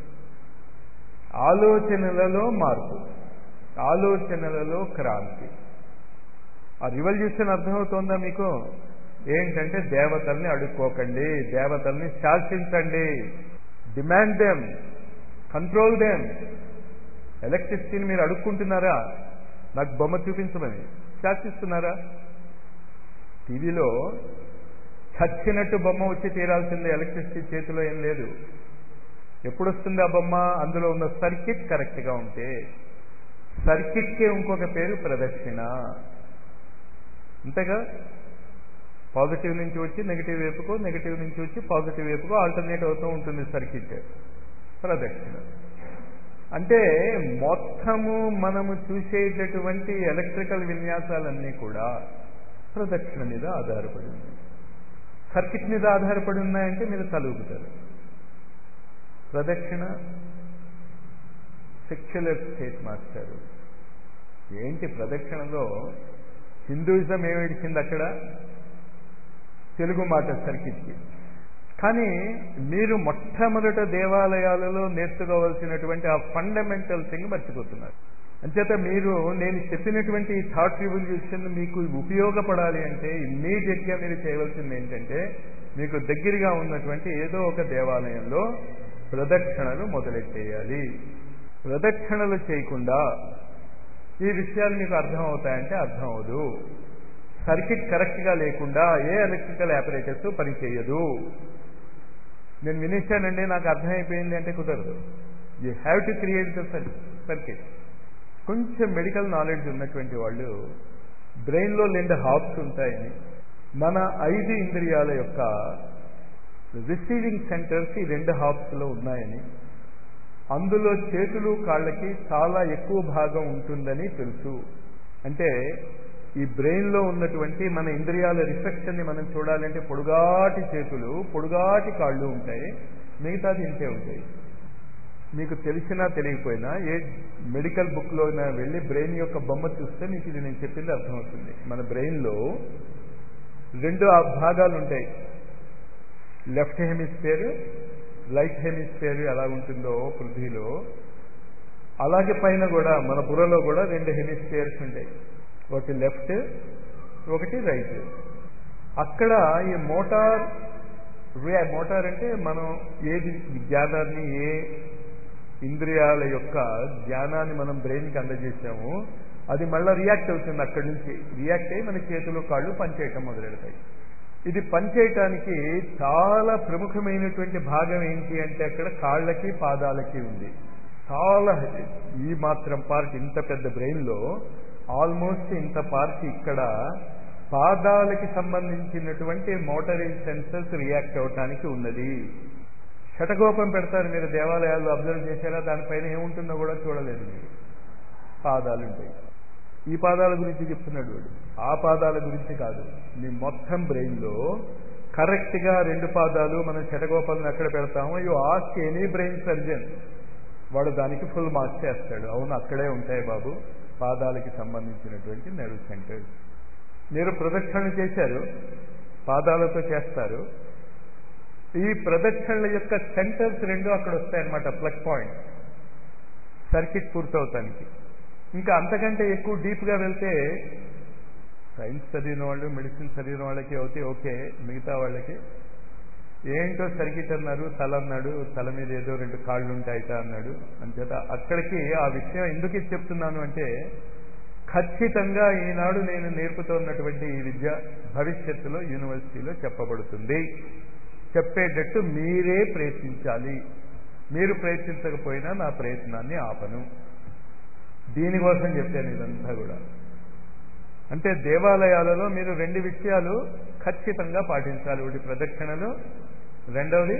ఆలోచనలలో మార్పు, ఆలోచనలలో క్రాంతి. ఆ రివల్యూషన్ అర్థమవుతోందా మీకు? ఏంటంటే దేవతల్ని అడుక్కోకండి, దేవతల్ని శాసించండి. Demand them, control them. ఎలక్ట్రిసిటీని మీరు అడుక్కుంటున్నారా? నాకు బొమ్మ చూపించమని శాసిస్తున్నారా? టీవీలో చచ్చినట్టు బొమ్మ వచ్చి తీరాల్సిందే. ఎలక్ట్రిసిటీ చేతిలో ఏం లేదు. ఎప్పుడు వస్తుంది ఆ బొమ్మ? అందులో ఉన్న సర్క్యూట్ కరెక్ట్గా ఉంటే. సర్క్యూట్కే ఇంకొక పేరు ప్రదక్షిణ. అంతేగా, పాజిటివ్ నుంచి వచ్చి నెగిటివ్ వైపుకో, నెగిటివ్ నుంచి వచ్చి పాజిటివ్ వైపుకో ఆల్టర్నేట్ అవుతూ ఉంటుంది సర్క్యూట్. ప్రదక్షిణ అంటే మొత్తము మనము చూసేటటువంటి ఎలక్ట్రికల్ విన్యాసాలన్నీ కూడా ప్రదక్షిణ మీద ఆధారపడి ఉన్నాయి. సర్క్యూట్ మీద ఆధారపడి ఉన్నాయంటే మీరు తలూపుతారు. ప్రదక్షిణ సెక్యులర్ స్టేట్ మాస్టారు. ఏంటి ప్రదక్షిణలో హిందూయిజం ఏమిడిచింది అక్కడ? తెలుగు మాట సర్కిట్కి. కానీ మీరు మొట్టమొదట దేవాలయాలలో నేర్చుకోవాల్సినటువంటి ఆ ఫండమెంటల్ థింగ్ మర్చిపోతున్నారు. అంచేత మీరు నేను చెప్పినటువంటి ఈ థాట్ రివల్యూషన్ మీకు ఉపయోగపడాలి అంటే ఇమ్మీడియట్గా మీరు చేయవలసింది ఏంటంటే మీకు దగ్గరగా ఉన్నటువంటి ఏదో ఒక దేవాలయంలో ప్రదక్షిణలు మొదలెట్టేయాలి. ప్రదక్షిణలు చేయకుండా ఈ విషయాలు మీకు అర్థం అవుతాయంటే అర్థం అవదు. సర్క్యూట్ కరెక్ట్గా లేకుండా ఏ ఎలక్ట్రికల్ ఆపరేటర్స్ పనిచేయదు. నేను వినేశానండి నాకు అర్థమైపోయింది అంటే కుదరదు. You have to create the circuit. కొంచెం మెడికల్ నాలెడ్జ్ ఉన్నటువంటి వాళ్ళు బ్రెయిన్లో 2 హాబ్స్ ఉంటాయని, మన 5 ఇంద్రియాల యొక్క రిసీవింగ్ సెంటర్స్ ఈ 2 హాబ్స్లో ఉన్నాయని, అందులో చేతులు కాళ్ళకి చాలా ఎక్కువ భాగం ఉంటుందని తెలుసు. అంటే ఈ బ్రెయిన్లో ఉన్నటువంటి మన ఇంద్రియాల రిఫ్లెక్షన్ని మనం చూడాలంటే పొడుగాటి చేతులు, పొడుగాటి కాళ్ళు ఉంటాయి, మిగతాది ఇంతే ఉంటాయి. మీకు తెలిసినా తెలియకపోయినా ఏ మెడికల్ బుక్లో వెళ్ళి బ్రెయిన్ యొక్క బొమ్మ చూస్తే మీకు ఇది నేను చెప్పింది అర్థమవుతుంది. మన బ్రెయిన్లో 2 భాగాలు ఉంటాయి. లెఫ్ట్ హెమిస్ఫియర్, రైట్ హెమిస్ఫియర్ ఎలా ఉంటుందో పృథ్వీలో, అలాగే పైన కూడా మన బుర్రలో కూడా 2 హెమిస్ఫియర్స్ ఉంటాయి. ఒకటి లెఫ్ట్, ఒకటి రైట్. అక్కడ ఈ మోటార్ అంటే మనం ఏది జ్ఞానాన్ని, ఏ ఇంద్రియాల యొక్క జ్ఞానాన్ని మనం బ్రెయిన్కి అందజేసామో అది మళ్ళీ రియాక్ట్ అవుతుంది. అక్కడి నుంచి రియాక్ట్ అయ్యి మన చేతులు కాళ్ళు పనిచేయటం మొదలెడతాయి. ఇది పనిచేయటానికి చాలా ప్రముఖమైనటువంటి భాగం ఏంటి అంటే అక్కడ కాళ్ళకి పాదాలకి ఉంది. చాలా ఈ మాత్రం పార్ట్, ఇంత పెద్ద బ్రెయిన్లో ఆల్మోస్ట్ ఇంత పార్ట్ ఇక్కడ పాదాలకి సంబంధించినటువంటి మోటరీ సెన్సర్స్ రియాక్ట్ అవటానికి ఉన్నది. షటగోపం పెడతారు మీరు దేవాలయాల్లో, అబ్జర్వ్ చేశారా? దానిపైన ఏముంటుందో కూడా చూడలేదు మీరు. పాదాలు ఉంటాయి. ఈ పాదాల గురించి చెప్తున్నాడు వాడు, ఆ పాదాల గురించి కాదు. మీ మొత్తం బ్రెయిన్లో కరెక్ట్గా 2 పాదాలు మనం షటగోపాలను ఎక్కడ పెడతామో you ask any brain surgeon, వాడు దానికి ఫుల్ మార్క్స్ చేస్తాడు. అవును, అక్కడే ఉంటాయి బాబు పాదాలకి సంబంధించినటువంటి నెర్వ్ సెంటర్స్. మీరు ప్రదక్షిణ చేశారు, పాదాలతో చేస్తారు. ఈ ప్రదక్షిణల యొక్క సెంటర్స్ 2 అక్కడ వస్తాయన్నమాట, ప్లగ్ పాయింట్, సర్క్యూట్ పూర్తవుతానికి. ఇంకా అంతకంటే ఎక్కువ డీప్గా వెళ్తే సైన్స్ చదివిన వాళ్ళు, మెడిసిన్ చదివిన వాళ్ళకి అవుతే ఓకే, మిగతా వాళ్ళకి ఏంటో సర్క్యూట్ అన్నారు, తల అన్నాడు, తల మీద ఏదో 2 కాళ్ళు ఉంటాయిట అన్నాడు. అంచేత అక్కడికి ఆ విషయం ఎందుకు చెప్తున్నాను అంటే ఖచ్చితంగా ఈనాడు నేను నేర్పుతున్నటువంటి ఈ విద్య భవిష్యత్తులో యూనివర్సిటీలో చెప్పబడుతుంది. చెప్పేటట్టు మీరే ప్రయత్నించాలి. మీరు ప్రయత్నించకపోయినా నా ప్రయత్నాన్ని ఆపను. దీనికోసం చెప్పాను ఇదంతా కూడా. అంటే దేవాలయాలలో మీరు 2 విషయాలు ఖచ్చితంగా పాటించాలి. ఒకటి ప్రదక్షిణలు, రెండవది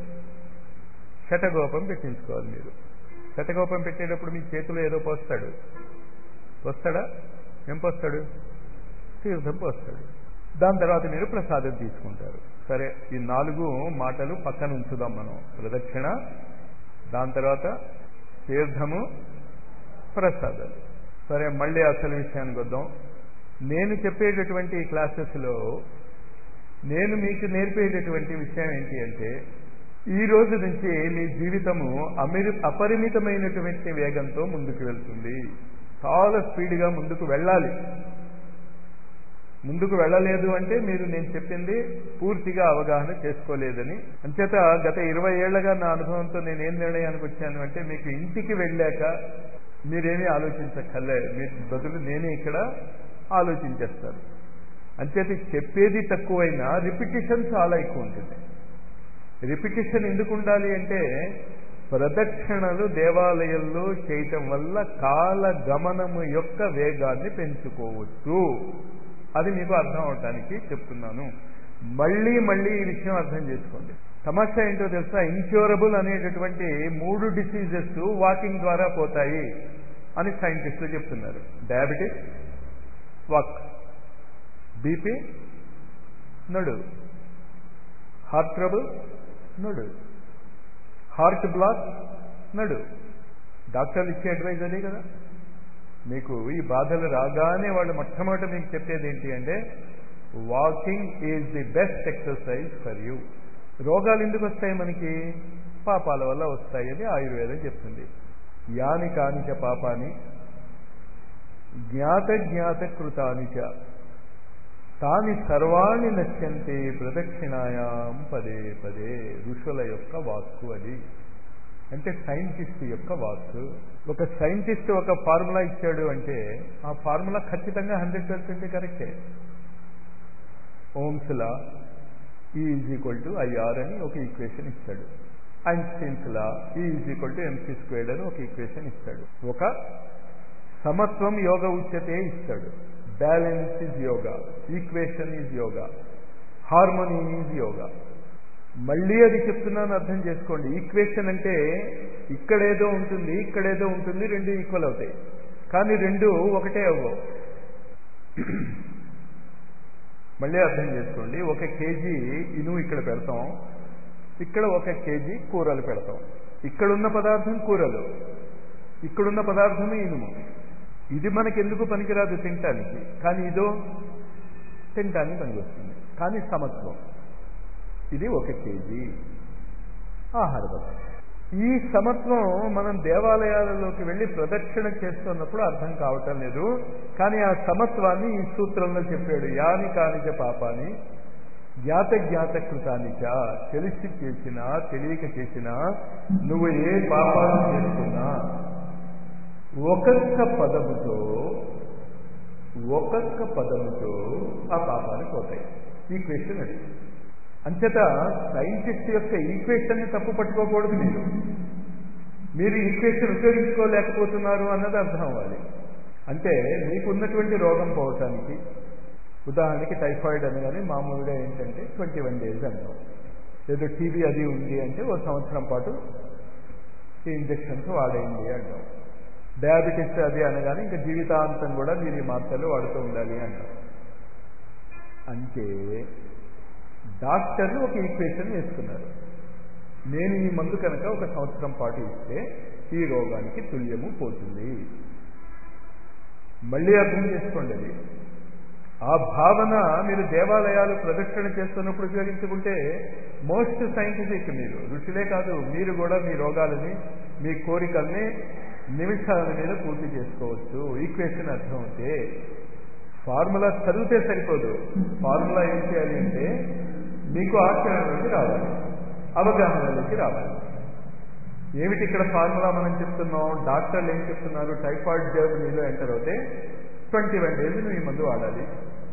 శటగోపం పెట్టించుకోవాలి. మీరు శటగోపం పెట్టేటప్పుడు మీ చేతిలో ఏదో పోస్తాడు. పోస్తాడా? ఏం పోస్తాడు? తీర్థం పోస్తాడు. దాని తర్వాత మీరు ప్రసాదం తీసుకుంటారు. సరే, ఈ 4 మాటలు పక్కన ఉంచుదాం మనం. ప్రదక్షిణ, దాని తర్వాత తీర్థము, ప్రసాదాలు. సరే, మళ్ళీ అసలు విషయానికి వద్దాం. నేను చెప్పేటటువంటి ఈ క్లాసెస్లో నేను మీకు నేర్పేటటువంటి విషయం ఏంటి అంటే ఈ రోజు నుంచి మీ జీవితము అపరిమితమైనటువంటి వేగంతో ముందుకు వెళ్తుంది. చాలా స్పీడ్గా ముందుకు వెళ్ళాలి. ముందుకు వెళ్ళలేదు అంటే మీరు నేను చెప్పింది పూర్తిగా అవగాహన చేసుకోలేదని. అంచేత గత 20 ఏళ్లుగా నా అనుభవంతో నేనేం నిర్ణయానికి వచ్చాను అంటే మీకు ఇంటికి వెళ్ళాక మీరేమీ ఆలోచించక్కర్లే, మీ బదులు నేనే ఇక్కడ ఆలోచించేస్తాను. అంచేది చెప్పేది తక్కువైనా రిపిటిషన్ చాలా ఎక్కువ ఉంటుంది. రిపిటిషన్ ఎందుకు ఉండాలి అంటే ప్రదక్షిణలు దేవాలయంలో చేయటం వల్ల కాల గమనము యొక్క వేగాన్ని పెంచుకోవచ్చు. అది మీకు అర్థం అవటానికి చెప్తున్నాను. మళ్ళీ మళ్ళీ ఈ విషయం అర్థం చేసుకోండి. సమస్య ఏంటో తెలుసా? ఇన్క్యూరబుల్ అనేటటువంటి 3 డిసీజెస్ వాకింగ్ ద్వారా పోతాయి అని సైంటిస్టులు చెప్తున్నారు. డయాబెటిస్ వాక్, బీపీ నడు, హార్ట్ ట్రబుల్ నడు, హార్ట్ బ్లాక్ నడు. డాక్టర్లు ఇచ్చే అడ్వైజ్ అదే కదా. మీకు ఈ బాధలు రాగానే వాళ్ళు మొట్టమొదట మీకు చెప్పేది ఏంటి అంటే walking is the best exercise for you. రోగాలు ఎందుకు వస్తాయి మనకి? పాపాల వల్ల వస్తాయి అని ఆయుర్వేదం చెప్తుంది. యాని కానిచ పాపాని జ్ఞాత జ్ఞాత కృతానిచ తాని సర్వాణి నశ్యంతే ప్రదక్షిణాయాం పదే పదే. ఋషుల యొక్క వాక్కు అది. అంటే సైంటిస్ట్ యొక్క వాక్కు. ఒక సైంటిస్ట్ ఒక ఫార్ములా ఇచ్చాడు అంటే ఆ ఫార్ములా ఖచ్చితంగా 100% కరెక్టే. ఓమ్స్ లా E=IR అని ఒక ఈక్వేషన్ ఇస్తాడు. ఐన్స్టీన్స్ లా E=mc² అని ఒక ఈక్వేషన్ ఇస్తాడు. ఒక సమత్వం యోగ ఉచ్యతే ఇస్తాడు. Balance is yoga, equation is yoga, harmony is yoga. మళ్ళీ అది చెప్తున్నాను, అర్థం చేసుకోండి. ఈక్వేషన్ అంటే ఇక్కడేదో ఉంటుంది, ఇక్కడేదో ఉంటుంది, రెండు ఈక్వల్ అవుతాయి. కానీ రెండు ఒకటే అవ్వవు. మళ్ళీ అర్థం చేసుకోండి. 1 కేజీ ఇనుము ఇక్కడ పెడతాం, ఇక్కడ 1 కేజీ కూరలు పెడతాం. ఇక్కడున్న పదార్థం కూరలు, ఇక్కడున్న పదార్థమే ఇనుము. ఇది మనకెందుకు పనికిరాదు తినటానికి, కానీ ఇదో తినటానికి పనికొస్తుంది. కానీ సమత్వం, ఇది 1 కేజీ ఆహార పదార్థం. ఈ సమత్వం మనం దేవాలయాలలోకి వెళ్ళి ప్రదక్షిణ చేస్తున్నప్పుడు అర్థం కావటం లేదు. కానీ ఆ సమత్వాన్ని ఈ సూత్రంలో చెప్పాడు. యాని కానిచ పాపాని జ్ఞాత జ్ఞాత కృతానిచ. తెలిసి చేసినా తెలియక చేసినా నువ్వు ఏ పాపాలు చేస్తున్నా ఒక్కొక్క పదముతో ఆ పాపాలు పోతాయి. ఈ క్వశ్చన్ అది. అంచేత సైంటిస్ట్ యొక్క ఈక్వేషన్ని తప్పు పట్టుకోకూడదు. మీరు ఈక్వేషన్ ఉపయోగించుకోలేకపోతున్నారు అన్నది అర్థం అవ్వాలి. అంటే మీకున్నటువంటి రోగం పోవటానికి, ఉదాహరణకి టైఫాయిడ్ అని కానీ మామూలుగా ఏంటంటే 21 days అంటాం. ఏదో టీబీ అది ఉంది అంటే 1 సంవత్సరం పాటు ఈ ఇంజెక్షన్స్ వాడేయండి అంటాం. డయాబెటిస్ అది అనగానే ఇంకా జీవితాంతం కూడా మీరు ఈ మాత్రలు వాడుతూ ఉండాలి అంటాం. అంటే డాక్టర్లు ఒక ఈక్వేషన్ వేసుకున్నారు. నేను ఈ మందు కనుక 1 సంవత్సరం పాటు ఇస్తే ఈ రోగానికి తుల్యము పోతుంది. మళ్ళీ అర్థం చేసుకోండి. అది ఆ భావన మీరు దేవాలయాలు ప్రదక్షిణ చేస్తున్నప్పుడు ఉపయోగించుకుంటే మోస్ట్ సైంటిఫిక్. మీరు ఋషులే కాదు, మీరు కూడా మీ రోగాలని, మీ కోరికల్ని నిమిషాల మీద పూర్తి చేసుకోవచ్చు. ఈక్వేషన్ అర్థం అవుతే. ఫార్ములా చదివితే సరిపోదు. ఫార్ములా ఏం చేయాలి అంటే మీకు ఆచరణలోకి రావాలి, అవగాహనలోకి రావాలి. ఏమిటి ఇక్కడ ఫార్ములా మనం చెప్తున్నాం? డాక్టర్లు ఏం చెప్తున్నారు? టైఫాయిడ్ జబ్బు నీలో ఎంటర్ అవుతే 21 days నువ్వు ఈ మందు వాడాలి.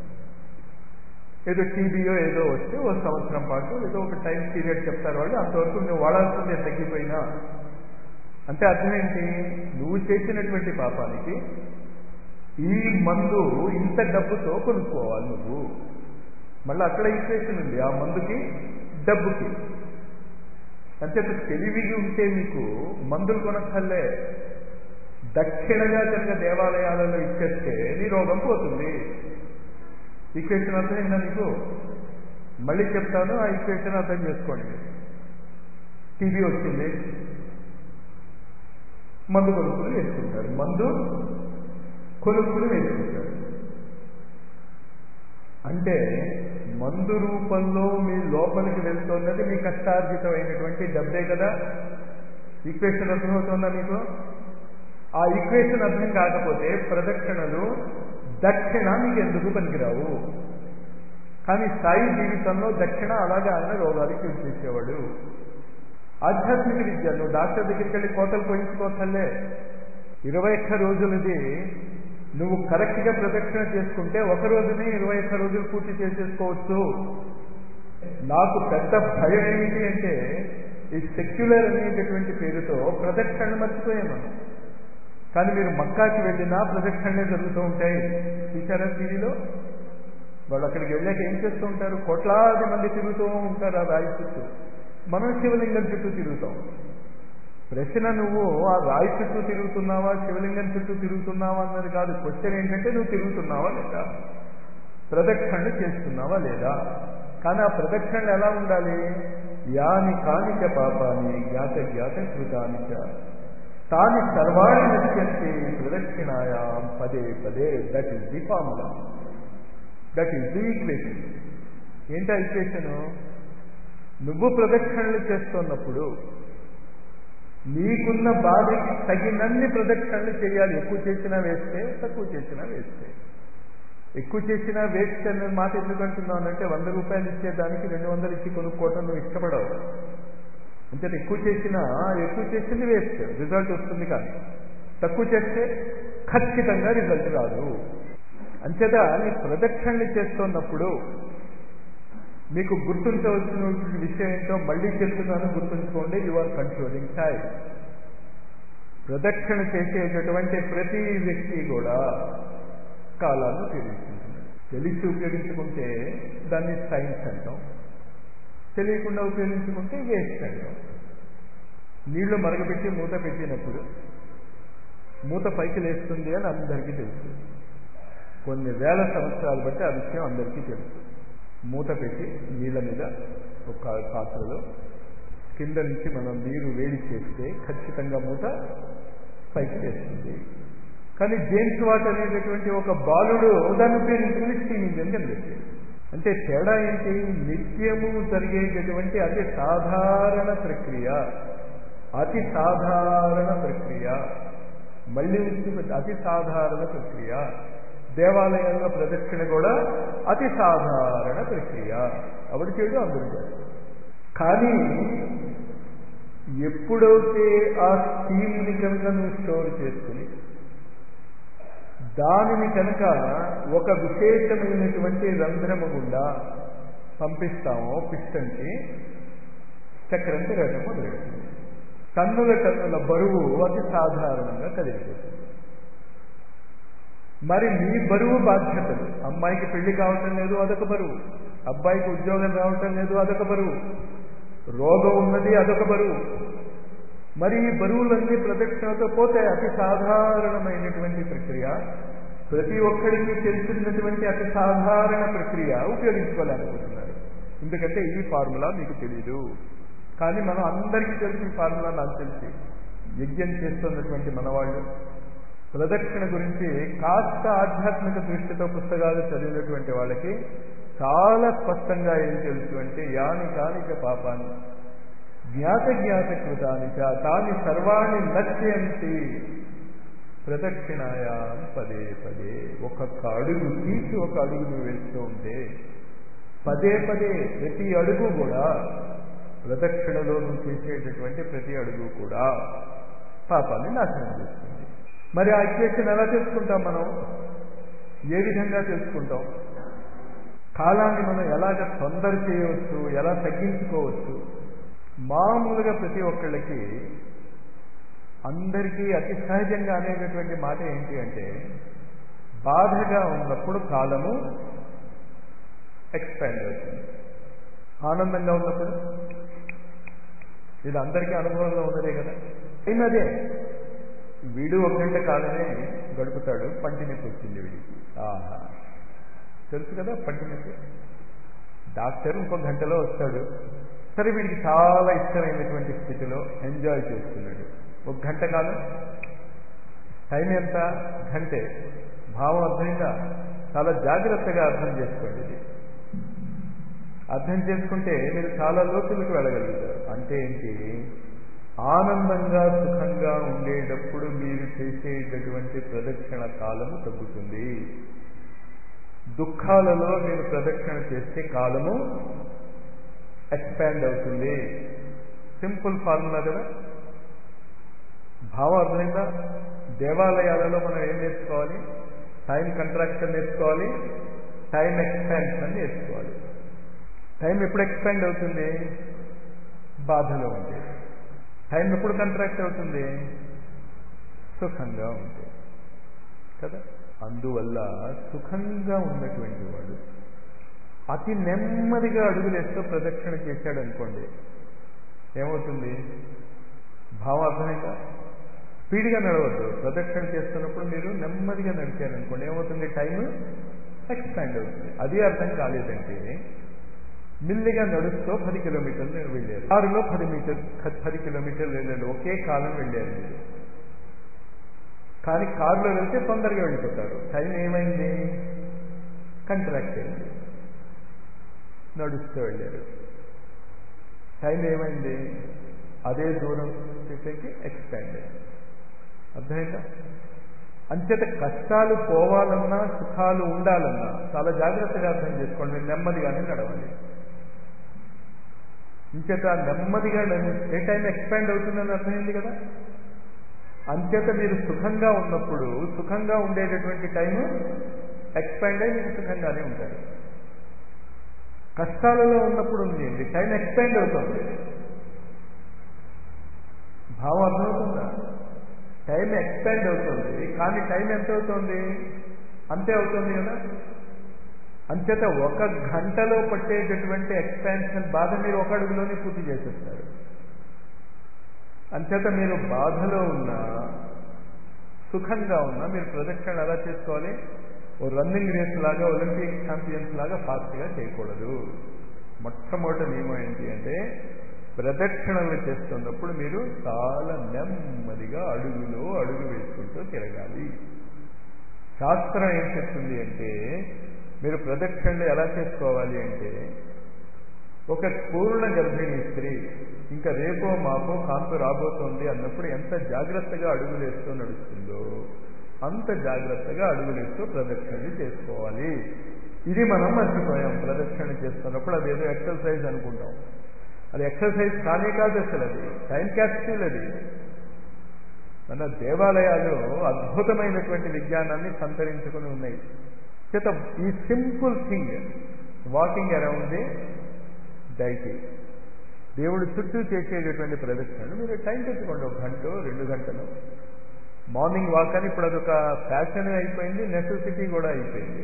ఏదో టీబీయో ఏదో వస్తే 1 సంవత్సరం పాటు ఏదో ఒక టైం పీరియడ్ చెప్తారు వాళ్ళు. అంతవరకు నువ్వు వాడాల్సిందే తగ్గిపోయినా. అంటే అర్థం ఏంటి? నువ్వు చేసినటువంటి పాపానికి ఈ మందు ఇంత డబ్బుతో కొనుక్కోవాలి నువ్వు. మళ్ళీ అక్కడ ఈక్వేషన్ ఉంది, ఆ మందుకి డబ్బుకి. అంటే తెలివిగి ఉంటే మీకు మందులు కొనక్కర్లే. దక్షిణగా కనుక దేవాలయాలలో ఇచ్చేస్తే నీ రోగం పోతుంది. ఈక్వేషన్ అర్థమైందా మీకు? మళ్ళీ చెప్తాను, ఆ ఈక్వేషన్ అర్థం చేసుకోండి. టీబీ వచ్చింది, మందు కొనుక్కుని వేసుకుంటారు, మందు కొనుక్కుని వేసుకుంటారు. అంటే మందు రూపంలో మీ లోపలికి వెళ్తున్నది మీ కష్టార్జితమైనటువంటి డబ్బే కదా. ఈక్వేషన్ అర్థమవుతుందా మీకు? ఆ ఈక్వేషన్ అర్థం కాకపోతే ప్రదక్షిణలు దక్షిణ మీకు ఎందుకు పనికిరావు. కానీ సాయి జీవితంలో దక్షిణ అలాగే ఆయన రోగాలకి యూజ్ చేసేవాడు. ఆధ్యాత్మిక విద్యను డాక్టర్ దగ్గరికి వెళ్ళి కోతలు పోయించుకోవచ్చలే. 21 రోజులది నువ్వు కరెక్ట్గా ప్రదక్షిణ చేసుకుంటే ఒక రోజునే 21 రోజులు పూర్తి చేసేసుకోవచ్చు. నాకు పెద్ద భయం ఏమిటి అంటే ఈ సెక్యులర్ అనేటటువంటి పేరుతో ప్రదక్షిణలు మర్చిపోయాం మనం. కానీ మీరు మక్కాకి వెళ్ళినా ప్రదక్షిణలే జరుగుతూ ఉంటాయి. చూసారా టీవీలో? వాళ్ళు అక్కడికి వెళ్ళాక ఏం చేస్తూ ఉంటారు? కోట్లాది మంది తిరుగుతూ ఉంటారు ఆ రాయి చుట్టూ. మనం శివలింగం చుట్టూ తిరుగుతాం. ప్రశ్న నువ్వు ఆ రాయి చుట్టూ తిరుగుతున్నావా, శివలింగం చుట్టూ తిరుగుతున్నావా అన్నది కాదు. క్వశ్చన్ ఏంటంటే నువ్వు తిరుగుతున్నావా లేదా, ప్రదక్షిణలు చేస్తున్నావా లేదా. కానీ ఆ ప్రదక్షిణలు ఎలా ఉండాలి? యాని కానిక పాపాని జ్ఞాత జ్ఞాత కృతానిక తాని సర్వాణి నశ్యంతి ప్రదక్షిణాయాం పదే పదే. That is the formula, that is the equation. ఏంటా ఈక్వేషను? నువ్వు ప్రదక్షిణలు చేస్తున్నప్పుడు నీకున్న బాధకి తగినన్ని ప్రదక్షిణలు చేయాలి. ఎక్కువ చేసినా వేస్తే, తక్కువ చేసినా వేస్తే. ఎక్కువ చేసినా వేస్ట్ అనే మాట ఎందుకు అంటున్నాను అంటే 100 రూపాయలు ఇచ్చేదానికి 200 ఇచ్చి కొనుక్కోవటం నువ్వు ఇష్టపడవు. అంటే ఎక్కువ చేసింది వేస్ట్, రిజల్ట్ వస్తుంది. కానీ తక్కువ చేస్తే ఖచ్చితంగా రిజల్ట్ రాదు. అంచేత నీ ప్రదక్షిణలు చేస్తున్నప్పుడు మీకు గుర్తుంచవలసినటువంటి విషయం ఏంటో మళ్ళీ చెప్తున్నాను, గుర్తుంచుకోండి. You are controlling time. ప్రదక్షిణ చేసేటటువంటి ప్రతి వ్యక్తి కూడా కాలాన్ని ఉపయోగించుకుంటున్నాడు. తెలిసి ఉపయోగించుకుంటే దాన్ని సైన్స్ అంటాం, తెలియకుండా ఉపయోగించుకుంటే వేస్ట్ అంటాం. నీళ్లు మరగబెట్టి మూత పెట్టినప్పుడు మూత పైకి లేస్తుంది అని అందరికీ తెలుసు. కొన్ని వేల సంవత్సరాలు బట్టి ఆ విషయం అందరికీ తెలుసు. మూత పెట్టి నీళ్ళ మీద ఒక పాత్రలో కింద నుంచి మనం నీరు వేడి చేస్తే ఖచ్చితంగా మూత పైకి లేస్తుంది. కానీ జేమ్స్ వాట్ అనేటటువంటి ఒక బాలుడు దాన్ని ఉపయోగించుకుని స్టీమ్ ఇంజిన్ కనిపెట్టాడు. అంటే తేడా ఏంటి? నిత్యము జరిగేటటువంటి అతి సాధారణ ప్రక్రియ, అతి సాధారణ ప్రక్రియ, మళ్ళీ అతి సాధారణ ప్రక్రియ. దేవాలయంలో ప్రదక్షిణ కూడా అతి సాధారణ ప్రక్రియ. ఎవడు చేయడు, అందరూ చేస్తారు. కానీ ఎప్పుడైతే ఆ స్టీమ్ని కనుక నువ్వు స్టోర్ చేసుకుని దానిని కనుక ఒక విశేషమైనటువంటి రంధ్రము గుండా పంపిస్తామో పిస్టన్కి, చక్రం తిరగడం మొదలెడుతుంది. టన్నుల బరువు అతి సాధారణంగా కదిలిపోతుంది. మరి మీ బరువు బాధ్యతలు, అమ్మాయికి పెళ్లి కావటం లేదు అదొక బరువు, అబ్బాయికి ఉద్యోగం రావటం లేదు అదొక బరువు, రోగం ఉన్నది అదొక బరువు. మరి ఈ బరువులన్నీ ప్రదక్షిణతో పోతే అతి సాధారణమైనటువంటి ప్రక్రియ, ప్రతి ఒక్కరికి తెలిసినటువంటి అతి సాధారణ ప్రక్రియ ఉపయోగించుకోలేకపోతున్నారు. ఎందుకంటే ఈ ఫార్ములా మీకు తెలీదు. కానీ మనం అందరికీ తెలిసిన ఫార్ములా నాకు తెలిసి యజ్ఞం చేస్తున్నటువంటి మనవాళ్ళు ప్రదక్షిణ గురించి కాస్త ఆధ్యాత్మిక దృష్టితో పుస్తకాలు చదివినటువంటి వాళ్ళకి చాలా స్పష్టంగా ఏం తెలుసు అంటే యాని కానిక పాపాన్ని జ్ఞాత జ్ఞాత కృతానిక తాని సర్వాణి నశ్యంతి ప్రదక్షిణాయాం పదే పదే. ఒక్కొక్క అడుగు తీసి ఒక అడుగు నువ్వు వేస్తూ ఉంటే పదే పదే ప్రతి అడుగు కూడా ప్రదక్షిణలో నువ్వు చేసేటటువంటి ప్రతి అడుగు కూడా పాపాన్ని నాశనం చేస్తుంది. మరి ఆ ఈక్వేషన్ ఎలా తెలుసుకుంటాం మనం? ఏ విధంగా తెలుసుకుంటాం? కాలాన్ని మనం ఎలాగ తొందర చేయవచ్చు, ఎలా తగ్గించుకోవచ్చు? మామూలుగా ప్రతి ఒక్కళ్ళకి అందరికీ అతి సహజంగా అనేటటువంటి మాట ఏంటి అంటే బాధగా ఉన్నప్పుడు కాలము ఎక్స్పాండ్ అవుతుంది, ఆనందంగా ఉన్నప్పుడు ఇది అందరికీ అనుభవంలో ఉన్నదే కదా. అయినదే వీడు 1 గంట కాలమే గడుపుతాడు, పంటి నొప్పి వచ్చింది వీడికి. ఆహా, తెలుసు కదా పంటి నొప్పి. డాక్టర్ ఇంకో గంటలో వస్తాడు. సరే వీడికి చాలా ఇష్టమైనటువంటి స్థితిలో ఎంజాయ్ చేస్తున్నాడు 1 గంట కాలం. టైం ఎంత? గంటే. భావం అర్థమైందా? చాలా జాగ్రత్తగా అర్థం చేసుకోండి. ఇది అర్థం చేసుకుంటే మీరు చాలా లోతులకు వెళ్ళగలుగుతారు. అంటే ఏంటి? ఆనందంగా సుఖంగా ఉండేటప్పుడు మీరు చేసేటటువంటి ప్రదక్షిణ కాలము తగ్గుతుంది. దుఃఖాలలో మీరు ప్రదక్షిణ చేస్తే కాలము ఎక్స్పాండ్ అవుతుంది. సింపుల్ ఫార్ములా కదా. భావం అర్థమైందా? దేవాలయాలలో మనం ఏం నేర్చుకోవాలి? టైం కంట్రాక్షన్ నేర్చుకోవాలి, టైం ఎక్స్పాన్షన్ నేర్చుకోవాలి. టైం ఎప్పుడు ఎక్స్పాండ్ అవుతుంది? బాధలో ఉంది. టైం ఎప్పుడు కంట్రాక్ట్ అవుతుంది? సుఖంగా ఉంది కదా. అందువల్ల సుఖంగా ఉన్నటువంటి వాడు అతి నెమ్మదిగా అడుగులేస్తూ ప్రదక్షిణ చేశాడు అనుకోండి, ఏమవుతుంది? భావం అర్థమైందా? స్పీడ్గా నడవద్దు. ప్రదక్షిణ చేస్తున్నప్పుడు మీరు నెమ్మదిగా నడిచారనుకోండి, ఏమవుతుంది? టైం ఎక్స్పాండ్ అవుతుంది. అది అర్థం కాలేదంటే మెల్లిగా నడుస్తూ 10 కిలోమీటర్లు వెళ్ళారు, కారులో 10 కిలోమీటర్లు వెళ్ళారు, ఒకే కాలం వెళ్ళారు మీరు. కానీ కారులో వెళ్తే తొందరగా వెళ్ళిపోతారు. టైం ఏమైంది? కంట్రాక్ట్ అయింది. నడుస్తూ వెళ్ళారు, టైం ఏమైంది? అదే దూరం చేసేకి ఎక్స్పాండ్ అయింది. అర్థమైందా? అంచేత కష్టాలు పోవాలన్నా సుఖాలు ఉండాలన్నా చాలా జాగ్రత్తగా అర్థం చేసుకోండి. నెమ్మదిగానే నడవాలి. అంచేత నెమ్మదిగా నడిస్తే టైం ఎక్స్పాండ్ అవుతుందని అర్థమైంది కదా. అంచేత మీరు సుఖంగా ఉన్నప్పుడు సుఖంగా ఉండేటటువంటి టైం ఎక్స్పాండ్ అయ్యి మీరు సుఖంగానే ఉంటారు. కష్టాలలో ఉన్నప్పుడు ఉంది టైం ఎక్స్పాండ్ అవుతుంది. భావం అర్థమవుతుందా? టైం ఎక్స్పాండ్ అవుతుంది, కానీ టైం ఎంత అవుతుంది? అంతే అవుతుంది కదా. అంచేత 1 గంటలో పట్టేటటువంటి ఎక్స్పాన్షన్ బాధ మీరు 1 అడుగులోనే పూర్తి చేసేస్తారు. అంచేత మీరు బాధలో ఉన్నా సుఖంగా ఉన్నా మీరు ప్రదక్షిణ ఎలా చేసుకోవాలి? ఓ రన్నింగ్ రేస్ లాగా, ఒలింపిక్ ఛాంపియన్స్ లాగా ఫాస్ట్గా చేయకూడదు. మొట్టమొదటి నియమం ఏంటి అంటే ప్రదక్షిణలు చేస్తున్నప్పుడు మీరు చాలా నెమ్మదిగా అడుగులో అడుగు వేసుకుంటూ తిరగాలి. శాస్త్రం ఏం చెప్తుంది అంటే మీరు ప్రదక్షిణలు ఎలా చేసుకోవాలి అంటే ఒక పూర్ణ గర్భిణీ స్త్రీ ఇంకా రేపో మాపో కాంతి రాబోతోంది అన్నప్పుడు ఎంత జాగ్రత్తగా అడుగులేస్తూ నడుస్తుందో అంత జాగ్రత్తగా అడుగులేస్తూ ప్రదక్షిణలు చేసుకోవాలి. ఇది మనం మర్చిపోయాం. ప్రదక్షిణ చేస్తున్నప్పుడు అదేదో ఎక్సర్సైజ్ అనుకుంటాం. అది ఎక్సర్సైజ్ కానే కాదు, అసలు అది టైం క్యాప్సూల్. అది మన దేవాలయాలు అద్భుతమైనటువంటి విజ్ఞానాన్ని సంతరించుకుని ఉన్నాయి. చేత ఈ simple thing walking around the deity, దేవుడు చుట్టూ చేసేటటువంటి ప్రదక్షిణలు మీరు టైం పెట్టుకోండి. 1 గంట 2 గంటలు మార్నింగ్ వాక్ అని ఇప్పుడు అదొక ఫ్యాషన్ అయిపోయింది, నెసెసిటీ కూడా అయిపోయింది.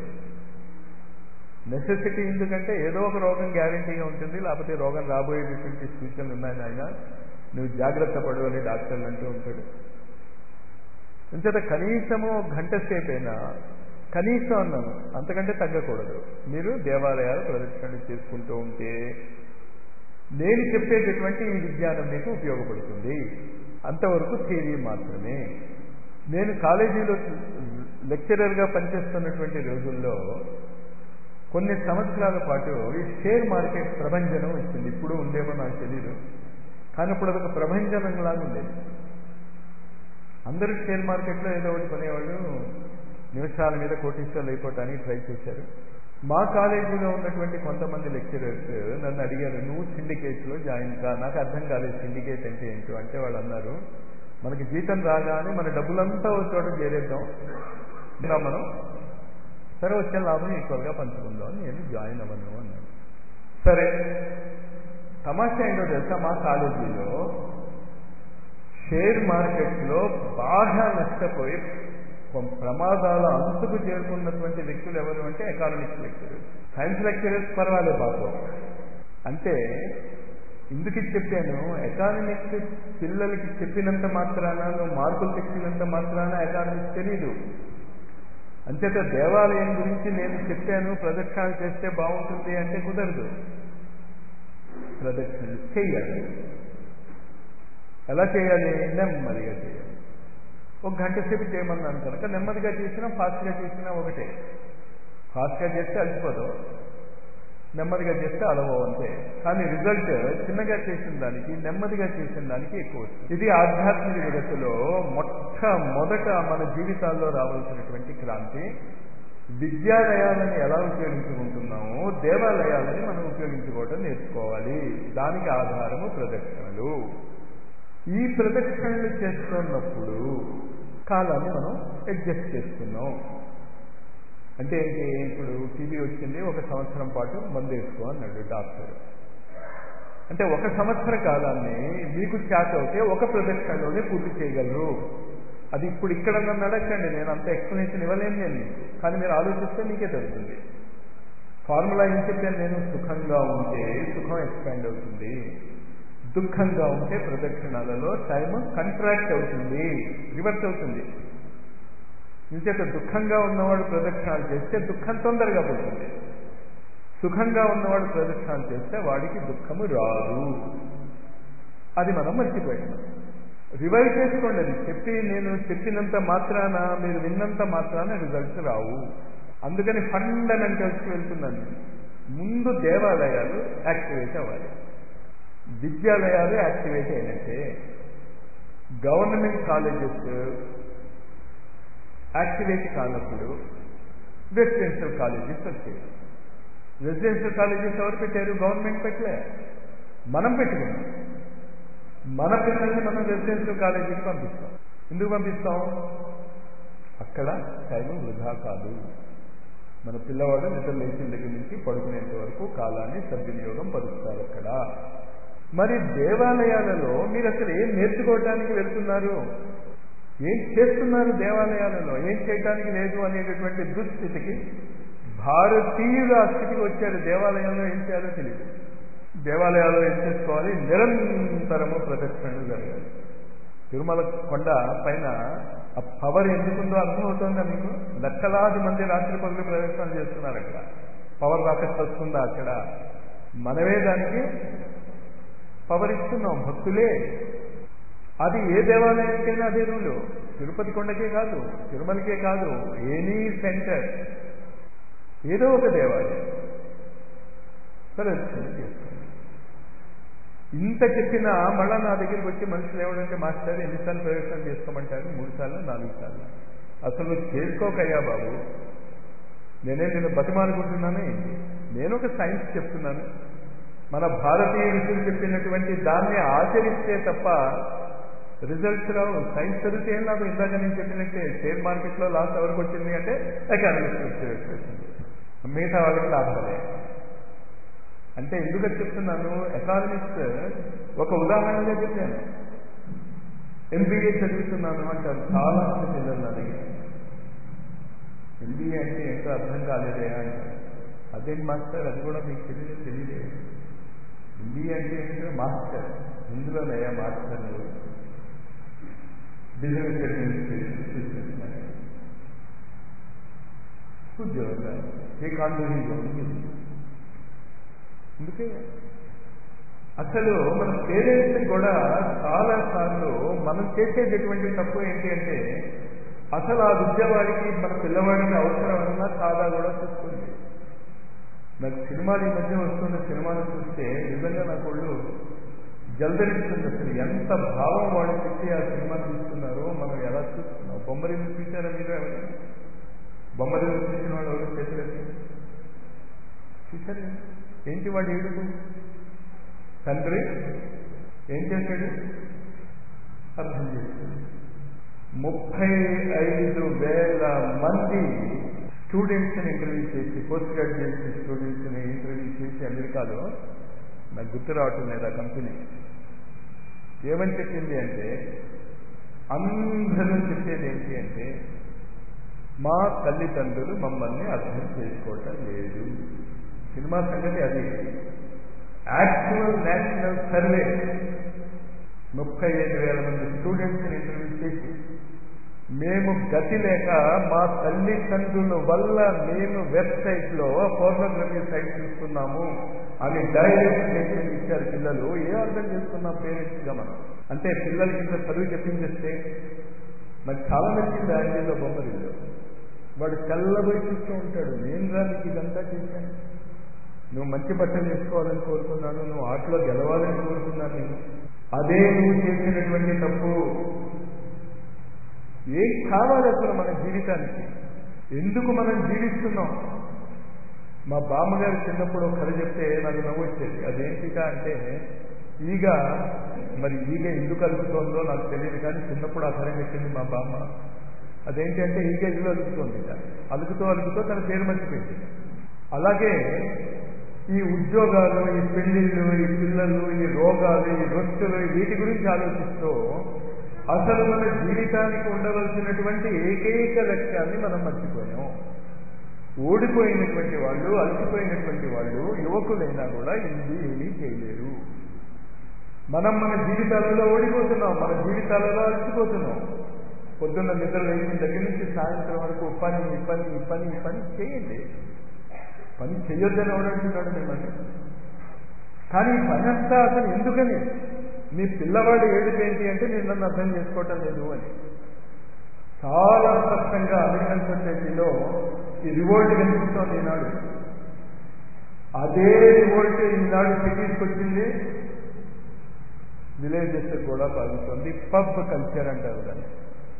నెసెసిటీ ఎందుకంటే ఏదో ఒక రోగం గ్యారంటీగా ఉంటుంది, లేకపోతే రోగం రాబోయేటటువంటి సూచనలు ఉన్నాయని ఆయన నువ్వు జాగ్రత్త పడు అని డాక్టర్లు అంటూ ఉంటాడు. అంచేత కనీసము 1 గంట సేపు అయినా, కనీసం అన్నాను, అంతకంటే తగ్గకూడదు. మీరు దేవాలయాలు ప్రదక్షిణలు చేసుకుంటూ ఉంటే నేను చెప్పేటటువంటి ఈ విజ్ఞానం మీకు ఉపయోగపడుతుంది. అంతవరకు థియరీ మాత్రమే. నేను కాలేజీలో లెక్చరర్గా పనిచేస్తున్నటువంటి రోజుల్లో కొన్ని సంవత్సరాల పాటు ఈ షేర్ మార్కెట్ ప్రభంజనం వచ్చింది. ఇప్పుడు ఉందేమో నాకు తెలీదు, కానీ ఇప్పుడు అదొక ప్రభంజనంలాగా ఉండేది. అందరూ షేర్ మార్కెట్లో ఏదో ఒకటి కొనేవాళ్ళు, నిమిషాల మీద కోటీశ్వర్లు అయిపోవటానికి ట్రై చేశారు. మా కాలేజీలో ఉన్నటువంటి కొంతమంది లెక్చరర్స్ నన్ను అడిగారు, నువ్వు సిండికేట్లో జాయిన్ కా. నాకు అర్థం కాలేదు సిండికేట్ అంటే ఏంటో. అంటే వాళ్ళు అన్నారు, మనకి జీతం రాగానే మన డబ్బులంతా ఒక చోట చేరేద్దాం, మనం సరే వచ్చే లాభం ఈక్వల్గా పంచుకుందాం, నేను జాయిన్ అవ్వను అన్నాను. సరే, తమాషా ఏంటో తెలుసా, మా కాలేజీలో షేర్ మార్కెట్లో బాగా నష్టపోయి ప్రమాదాల అంతుకు చేరుకున్నటువంటి వ్యక్తులు ఎవరు అంటే ఎకానమిక్స్ లెక్చరర్స్. సైన్స్ లెక్చరర్స్ పర్వాలేదు పాపం. అంటే ఎందుకు చెప్పాను, ఎకానమిక్స్ పిల్లలకి చెప్పినంత మాత్రాన, నువ్వు మార్కులు తెచ్చినంత మాత్రాన ఎకానమిక్స్ తెలీదు. అంచేత దేవాలయం గురించి నేను చెప్పాను ప్రదక్షిణలు చేస్తే బాగుంటుంది అంటే కుదరదు. ప్రదక్షిణలు చేయాలి. ఎలా చేయాలి? నెమ్మదిగా చేయాలి. 1 గంట సేపు చేయమన్నాను కనుక నెమ్మదిగా చేసినా ఫాస్ట్గా చేసినా ఒకటే. ఫాస్ట్గా చేస్తే అలసిపోతావు, నెమ్మదిగా చేస్తే అలవవు అంతే. కానీ రిజల్ట్ చిన్నగా చేసిన దానికి నెమ్మదిగా చేసిన దానికి ఎక్కువ వస్తుంది. ఇది ఆధ్యాత్మిక జగత్తులో మొట్టమొదట మన జీవితాల్లో రావాల్సినటువంటి క్రాంతి. విద్యాలయాలను ఎలా ఉపయోగించుకుంటున్నామో దేవాలయాలని మనం ఉపయోగించుకోవడం నేర్చుకోవాలి. దానికి ఆధారము ప్రదక్షిణలు. ఈ ప్రదక్షిణలు చేస్తున్నప్పుడు కాలాన్ని మనం అడ్జస్ట్ చేసుకున్నాం. అంటే ఏంటి, ఇప్పుడు టీబీ వచ్చింది, 1 సంవత్సరం పాటు మందు వేసుకో అన్నాడు డాక్టర్. అంటే 1 సంవత్సర కాలాన్ని మీకు చేత అవుతే 1 ప్రదక్షిణలోనే పూర్తి చేయగలరు. అది ఇప్పుడు ఇక్కడ నన్ను అడగండి, నేను అంత ఎక్స్ప్లెనేషన్ ఇవ్వలేను నేను మీకు, కానీ మీరు ఆలోచిస్తే మీకే తెలుస్తుంది. ఫార్ములా ఏం చెప్పాను నేను, సుఖంగా ఉంటే సుఖం ఎక్స్పాండ్ అవుతుంది, దుఃఖంగా ఉంటే ప్రదక్షిణాలలో టైం కంట్రాక్ట్ అవుతుంది, రివర్స్ అవుతుంది. ఇంచేత దుఃఖంగా ఉన్నవాడు ప్రదక్షిణాలు చేస్తే దుఃఖం తొందరగా పోతుంది, సుఖంగా ఉన్నవాడు ప్రదక్షిణాలు చేస్తే వాడికి దుఃఖము రాదు. అది మనం మర్చిపోయాం. రివైవ్ చేసుకోండి. అది నేను చెప్పినంత మాత్రాన, మీరు విన్నంత మాత్రాన రిజల్ట్స్ రావు. అందుకని ఫండమెంటల్స్కి వెళ్తున్నాను. ముందు దేవాలయాలు యాక్టివేట్ అవ్వాలి, విద్యాలయాలు యాక్టివేట్ అయినట్టే, గవర్నమెంట్ కాలేజెస్ యాక్టివేట్ కానప్పుడు రెసిడెన్షియల్ కాలేజెస్ వచ్చాయి. రెసిడెన్షియల్ కాలేజెస్ ఎవరు పెట్టారు? గవర్నమెంట్ పెట్టలే, మనం పెట్టుకున్నాం. మన పిల్లల్ని మనం రెసిడెన్షియల్ కాలేజీకి పంపిస్తాం. ఎందుకు పంపిస్తాం? అక్కడ టైం వృధా కాదు. మన పిల్లవాడు నిద్ర లేచిన దగ్గర నుంచి పడుకునేంత వరకు కాలాన్ని సద్వినియోగం పరుస్తారు అక్కడ. మరి దేవాలయాలలో మీరు అసలు ఏం నేర్చుకోవటానికి వెళ్తున్నారు, ఏం చేస్తున్నారు దేవాలయాలలో, ఏం చేయటానికి లేదు అనేటటువంటి దుస్థితికి భారతీయులు ఆ స్థితికి వచ్చారు. దేవాలయంలో ఏం చేయాలో తెలియదు. దేవాలయాల్లో ఏం చేసుకోవాలి? నిరంతరము ప్రదక్షిణలు జరగాలి. తిరుమల కొండ పైన ఆ పవర్ ఎందుకుందో అర్థమవుతుందా మీకు? లక్షలాది మంది రాత్రి పగలు ప్రదక్షిణలు చేస్తున్నారు. అక్కడ పవర్ రాకెట్ వస్తుందా? అక్కడ మనమే దానికి పవర్ ఇస్తున్నాం, భక్తులే. అది ఏ దేవాలయానికైనా అదే రూలు. తిరుపతి కొండకే కాదు, తిరుమలకే కాదు, ఎనీ సెంటర్, ఏదో ఒక దేవాలయం ప్రదక్షిణ చేస్తుంది. ఇంత చెప్పినా మళ్ళా నా దగ్గరికి వచ్చి మనుషులు ఏమంటే, మాస్టర్ ఎన్నిసార్లు ప్రదక్షిణ చేసుకోమంటారు? 3 సార్లు 4 సార్లు. అసలు నువ్వు చేసుకోకయ్యా బాబు, నేను బతిమాలుకుంటున్నాను ఏంటి? నేను ఒక సైన్స్ చెప్తున్నాను. మన భారతీయ ఋషులు చెప్పినటువంటి దాన్ని ఆచరిస్తే తప్ప రిజల్ట్స్ రావు. సైన్స్ చదివితే ఏం లాభం? ఇందాక నేను చెప్పినట్టే షేర్ మార్కెట్లో లాస్ ఎవరికి వచ్చింది అంటే ఎకానమిస్ట్ వచ్చింది, మిగతా వాళ్ళకి లాభాలే. అంటే ఎందుకు చెప్తున్నాను? ఎకానమిస్ట్ ఒక ఉదాహరణగా చెప్పాను. ఎంబీఏ చదువుతున్నాను అంటారు చాలా మంది పిల్లలు నా దగ్గర. ఎంబీఏ అంటే ఏంటో అర్థం కాలేదే అంటారు. అదేంటి మాస్టర్, అది కూడా మీకు తెలియదే. ఎంబీఏ అంటే ఏంటో మాస్టర్, ఇందులోనయ్యా మాస్టర్ బిజినెస్ అడ్మినిస్ట్రేషన్ ఉద్యోగం ఏ కాంట్రిబ్యూషన్ ఉంది. అందుకే అసలు మన పేరెంట్స్ కూడా చాలా సార్లు మనం చేసేటటువంటి తప్పు ఏంటి అంటే, అసలు ఆ విద్యవాడికి మన పిల్లవాడికి అవసరం అన్నా కాదా కూడా చూస్తుంది. నాకు సినిమాలు ఈ మధ్య వస్తున్న సినిమాలు చూస్తే నిజంగా నాకు ఒళ్ళు జల్దరిస్తుంది. అసలు ఎంత భావం వాళ్ళు పెట్టి ఆ సినిమా చూస్తున్నారో మనం ఎలా చూస్తున్నాం. బొమ్మరిల్లు చూసారా మీరు? ఎవరైనా బొమ్మరిల్లు చూసిన వాళ్ళు ఎవరు చేతులెత్తి చూసారు? ఏంటి వాడు ఏడుపు? తండ్రి ఏం చేశాడు? అర్థం చేశాడు. 35,000 మంది స్టూడెంట్స్ని ఇంటర్వ్యూ చేసి, పోస్ట్ గ్రాడ్యుయేట్ స్టూడెంట్స్ని ఇంటర్వ్యూ చేసి అమెరికాలో, నాకు గుర్తు రావటం లేదు ఆ కంపెనీ ఏమని చెప్పింది అంటే, అందరూ చెప్పేది ఏంటి అంటే, మా తల్లిదండ్రులు మమ్మల్ని అర్థం చేసుకోవటం లేదు. సినిమా సంగతి అది. యాక్చువల్ నేషనల్ సర్వే 35,000 మంది స్టూడెంట్స్ని ఇంటర్వ్యూ చేసి, మేము గతి లేక మా తల్లిదండ్రుల వల్ల మేము వెబ్సైట్లో పోర్నోగ్రఫీ సైట్ చూస్తున్నాము అని డైరెక్ట్ స్టేట్మెంట్ ఇచ్చారు పిల్లలు. ఏ అర్థం చేసుకున్నాం పేరెంట్స్గా మనం? అంటే పిల్లలకి ఇంత చదువు చెప్పించేస్తే నాకు చాలా నచ్చింది. ఆయనలో బొమ్మరిల్లో వాడు తెల్లబోయి చూస్తూ ఉంటాడు. నేను రా నీకు ఇదంతా చేశాను, నువ్వు మంచి బట్టలు వేసుకోవాలని కోరుకున్నాను, నువ్వు ఆటలో గెలవాలని కోరుకున్నాను నేను. అదే నువ్వు చేసినటువంటి తప్పు. ఏం కావాలి అసలు మన జీవితానికి? ఎందుకు మనం జీవిస్తున్నాం? మా బామ్మగారు చిన్నప్పుడు ఒక కథ చెప్తే నాకు నవ్వు వచ్చేది. అదేంటిగా అంటే, ఈగ ఎందుకు అలుగుతోందో నాకు తెలియదు, కానీ చిన్నప్పుడు ఆ కథ చెప్పింది మా బామ్మ. అదేంటంటే ఈగేజ్లో అలుకుతోంది. అలుకుతూ అలుకుతూ తన పేరు మర్చిపోయింది. అలాగే ఈ ఉద్యోగాలు, ఈ పెళ్లిళ్ళు, ఈ పిల్లలు, ఈ రోగాలు, ఈ రొచ్చులు, వీటి గురించి ఆలోచిస్తూ అసలు మన జీవితానికి ఉండవలసినటువంటి ఏకైక లక్ష్యాన్ని మనం మర్చిపోయాం. ఓడిపోయినటువంటి వాళ్ళు, అలసిపోయినటువంటి వాళ్ళు, యువకులైనా కూడా ఇది ఏమీ చేయలేరు. మనం మన జీవితాలలో ఓడిపోతున్నాం, మన జీవితాలలో అలసిపోతున్నాం. పొద్దున్న నిద్ర లేచిన దగ్గర నుంచి సాయంత్రం వరకు పని పని పని పని చేయండి. పని చేయొద్దని ఎవడంటున్నాడు మిమ్మల్ని? కానీ పని అంతా అసలు ఎందుకని? మీ పిల్లవాడు ఏడుపు ఏంటి అంటే నేను నన్ను అర్థం చేసుకోవటం లేదు అని. చాలా స్పష్టంగా అమెరికన్ సొసైటీలో ఈ రివోల్ట్ కనిపిస్తోంది ఈనాడు. అదే రివోల్ట్ ఈనాడు సిటీస్కి వచ్చింది, విలేజెస్ కూడా పాల్గొంది. పబ్ కల్చర్ అంటారు దాన్ని.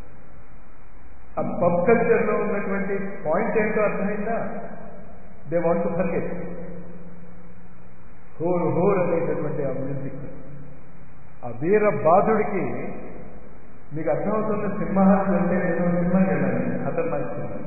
ఆ పబ్ కల్చర్లో ఉన్నటువంటి పాయింట్ ఏంటో అర్థమైందా? They want to forget. హోర్ హోర్ అనేటటువంటి ఆ మ్యూజిక్, ఆ వీర బాధుడికి మీకు అర్థమవుతున్న సింహాలు అంటే నేను సినిమాకి వెళ్ళాను, ఖతర్నాక్ సినిమా.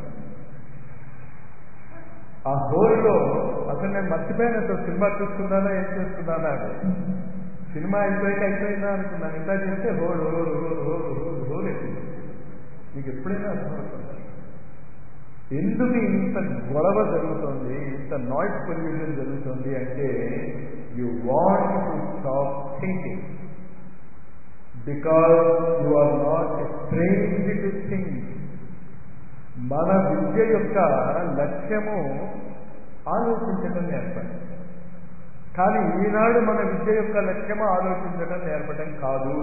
ఆ హోర్లో అసలు నేను మర్చిపోయాను, అసలు సినిమా చూసుకున్నానా ఏం చేస్తున్నానా అని. సినిమా అయిపోయిందా అనుకున్నాను. ఇంకా చేస్తే హోర్ హోర్ హోర్ హోర్ హోర్ హోర్ అయిపోయింది. మీకు ఎప్పుడైనా అర్థమవుతుందా ఎందుకు ఇంత గొడవ జరుగుతుంది, ఇంత నాయిస్ పొల్యూషన్ జరుగుతుంది అంటే you want to stop thinking because you are not trained to think. మన విద్య యొక్క లక్ష్యము ఆలోచించడం నేర్పడం. కానీ ఈనాడు మన విద్య యొక్క లక్ష్యము ఆలోచించడం నేర్పడం కాదు.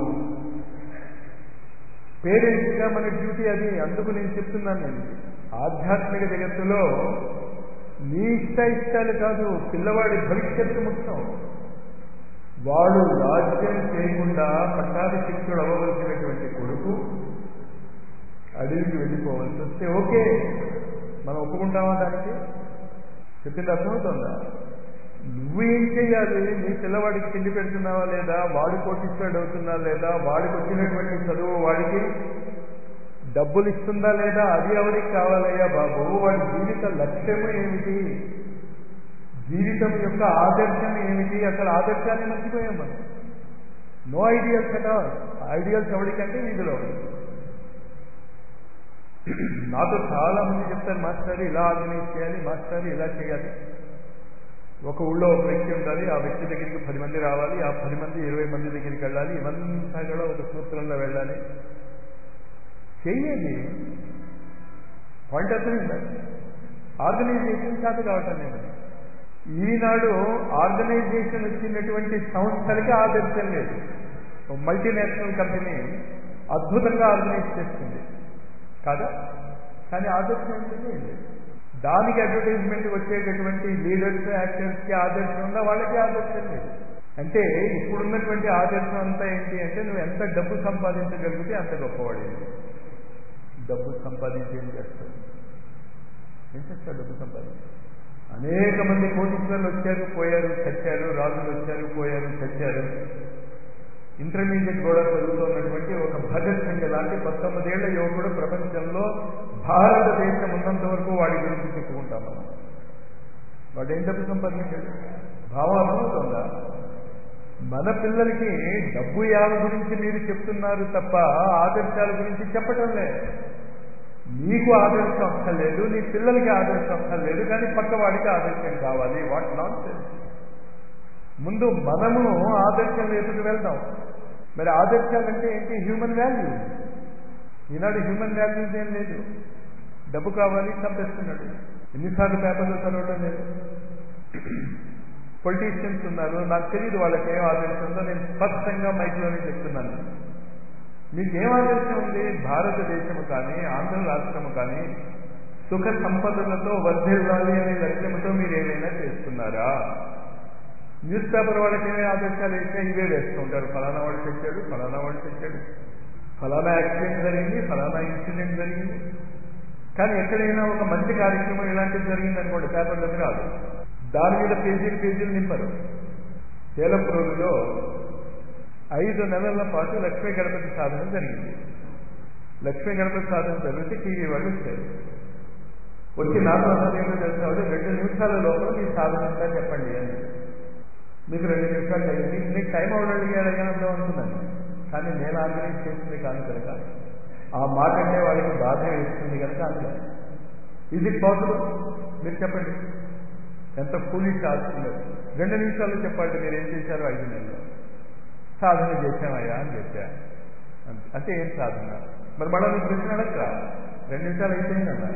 పేరెంట్స్గా మన డ్యూటీ అది. అందుకు నేను చెప్తున్నాను, నేను ఆధ్యాత్మిక జగత్తులో నీ ఇష్టాలు కాదు, పిల్లవాడి భవిష్యత్తు ముఖ్యం. వాడు రాజ్యం చేయకుండా పట్టాభిషిక్తుడు అవ్వవలసినటువంటి కొడుకు అడవికి వెళ్ళిపోవలసి వస్తే ఓకే, మనం ఒప్పుకుంటామా దానికి? చెప్పింది అర్థమవుతుందా? నువ్వేం చేయాలి? నీ పిల్లవాడికి తిండి పెడుతున్నావా లేదా, వాడు కోటీశ్వరుడు అవుతున్నా లేదా, వాడికి వచ్చినటువంటి చదువు వాడికి డబ్బులు ఇస్తుందా లేదా, అది ఎవరికి కావాలయ్యా బాబు? వాడి జీవిత లక్ష్యము ఏమిటి, జీవితం యొక్క ఆదర్శం ఏమిటి? అసలు ఆదర్శాన్ని మర్చిపోయాం మనం. నో ఐడియల్స్ అట. ఐడియల్స్ ఎవరికంటే వీధిలో. నాతో చాలా మంది చెప్తారు, మాస్టర్ ఇలా ఆర్గనైజ్ చేయాలి, మాస్టర్ ఇలా చేయాలి. ఒక ఊళ్ళో ఒక వ్యక్తి ఉండాలి, ఆ వ్యక్తి దగ్గరికి 10 మంది రావాలి, ఆ 10 మంది 20 మంది దగ్గరికి వెళ్ళాలి, ఇవంతా కూడా ఒక సూత్రంలో వెళ్ళాలి. చెయ్యేది పాయింట్ అర్థమైందా? ఆర్గనైజేషన్ చేత కావటం లేదు. ఈనాడు ఆర్గనైజేషన్ వచ్చినటువంటి సంస్థలకి ఆదర్శం లేదు. మల్టీనేషనల్ కంపెనీ అద్భుతంగా ఆర్గనైజ్ చేస్తుంది కాదా, కానీ ఆదర్శం ఏంటంటే దానికి అడ్వర్టైజ్మెంట్ వచ్చేటటువంటి లీడర్స్, యాక్టర్స్కి ఆదర్శం ఉందా? వాళ్ళకి ఆదర్శం లేదు. అంటే ఇప్పుడున్నటువంటి ఆదర్శం అంతా ఏంటి అంటే నువ్వు ఎంత డబ్బు సంపాదించగలిగితే అంత గొప్పవాడు. డబ్బు సంపాదించి ఏం చేస్తాడు? ఏం చేస్తాడు డబ్బు సంపాదించి? అనేక మంది కోటీశ్వరులు వచ్చారు, పోయారు, చచ్చారు. రాజులు వచ్చారు, పోయారు, చచ్చారు. ఇంటర్మీడియట్ కూడా చదువుతున్నటువంటి ఒక భగత్ సింగ్ లాంటి 19 ఏళ్ల యువకుడు ప్రపంచంలో భారతదేశం ఉన్నంత వరకు వాడి గురించి చెప్పుకుంటాం మనం. వాడు ఏం డబ్బు సంపాదించాడు? భావం అర్థమవుతుందా? మన పిల్లలకి డబ్బు యావ గురించి మీరు చెప్తున్నారు తప్ప ఆదర్శాల గురించి చెప్పటం లేదు. నీకు ఆదర్శం అక్కర్లేదు, నీ పిల్లలకి ఆదర్శం అక్కర్లేదు, కానీ పక్కవాడికి ఆదర్శం కావాలి. What nonsense. ముందు మనము ఆదర్శం వైపుకి వెళ్దాం. మరి ఆదర్శాలంటే ఏంటి? Human values. ఈనాడు హ్యూమన్ వాల్యూస్ ఏం లేదు. డబ్బు కావాలి, చంపేస్తున్నాడు. ఎన్నిసార్లు పేపర్లో చదవడం లేదు. పొలిటీషియన్స్ ఉన్నారు, నాకు తెలియదు వాళ్ళకి ఏం ఆదర్శం ఉందో. నేను స్పష్టంగా మైక్లోనే చెప్తున్నాను. మీకేం ఆదర్శం ఉంది? భారతదేశము కానీ ఆంధ్ర రాష్ట్రము కానీ సుఖ సంపదలతో వర్ధిల్లాలి అనే లక్ష్యంతో మీరు ఏమైనా చేస్తున్నారా? న్యూస్ పేపర్ వాళ్ళకి ఏమైనా ఆదర్శాలు వేస్తే ఇవే వేస్తూ ఉంటారు. ఫలానా వాడు తెచ్చాడు, ఫలానా వాడు తెచ్చాడు, ఫలానా యాక్సిడెంట్ జరిగింది, ఫలానా ఇన్సిడెంట్ జరిగింది. కానీ ఎక్కడైనా ఒక మంచి కార్యక్రమం ఇలాంటిది జరిగిందనుకోండి, పేపర్లోకి రాదు. దాని మీద పేజీలు నింపరు. తేలప్రోలులో 5 నెలల పాటు లక్ష్మీ గణపతి సాధన జరిగింది. లక్ష్మీ గణపతి సాధన చదివితే టీవీ వాళ్ళు వచ్చారు. వచ్చి నాకు అసలు ఏమో తెలిసినవాడు 2 నిమిషాల లోపల మీ సాధన అంతా చెప్పండి అని. మీకు 2 నిమిషాలు అయ్యింది. నీకు టైం అవడం అడిగాడగా అందాం అనుకున్నాను. కానీ నేను ఆర్గనైజ్ చేస్తుంది కాదు కనుక, ఆ మాట అంటే వాళ్ళకి బాధ వేస్తుంది కనుక అందులో ఇది పాసిబుల్. మీరు చెప్పండి, ఎంత ఫూలిష్ ఆడుతున్నారు. 2 నిమిషాలు చెప్పండి మీరు ఏం చేశారో 5 నెలల్లో. సాధన చేశామయ్యా అని చెప్పా. అంటే ఏం సాధన? మరి మళ్ళీ నువ్వు ప్రశ్న అడగక 2 నిమిషాలు అయిపోయిందన్నా.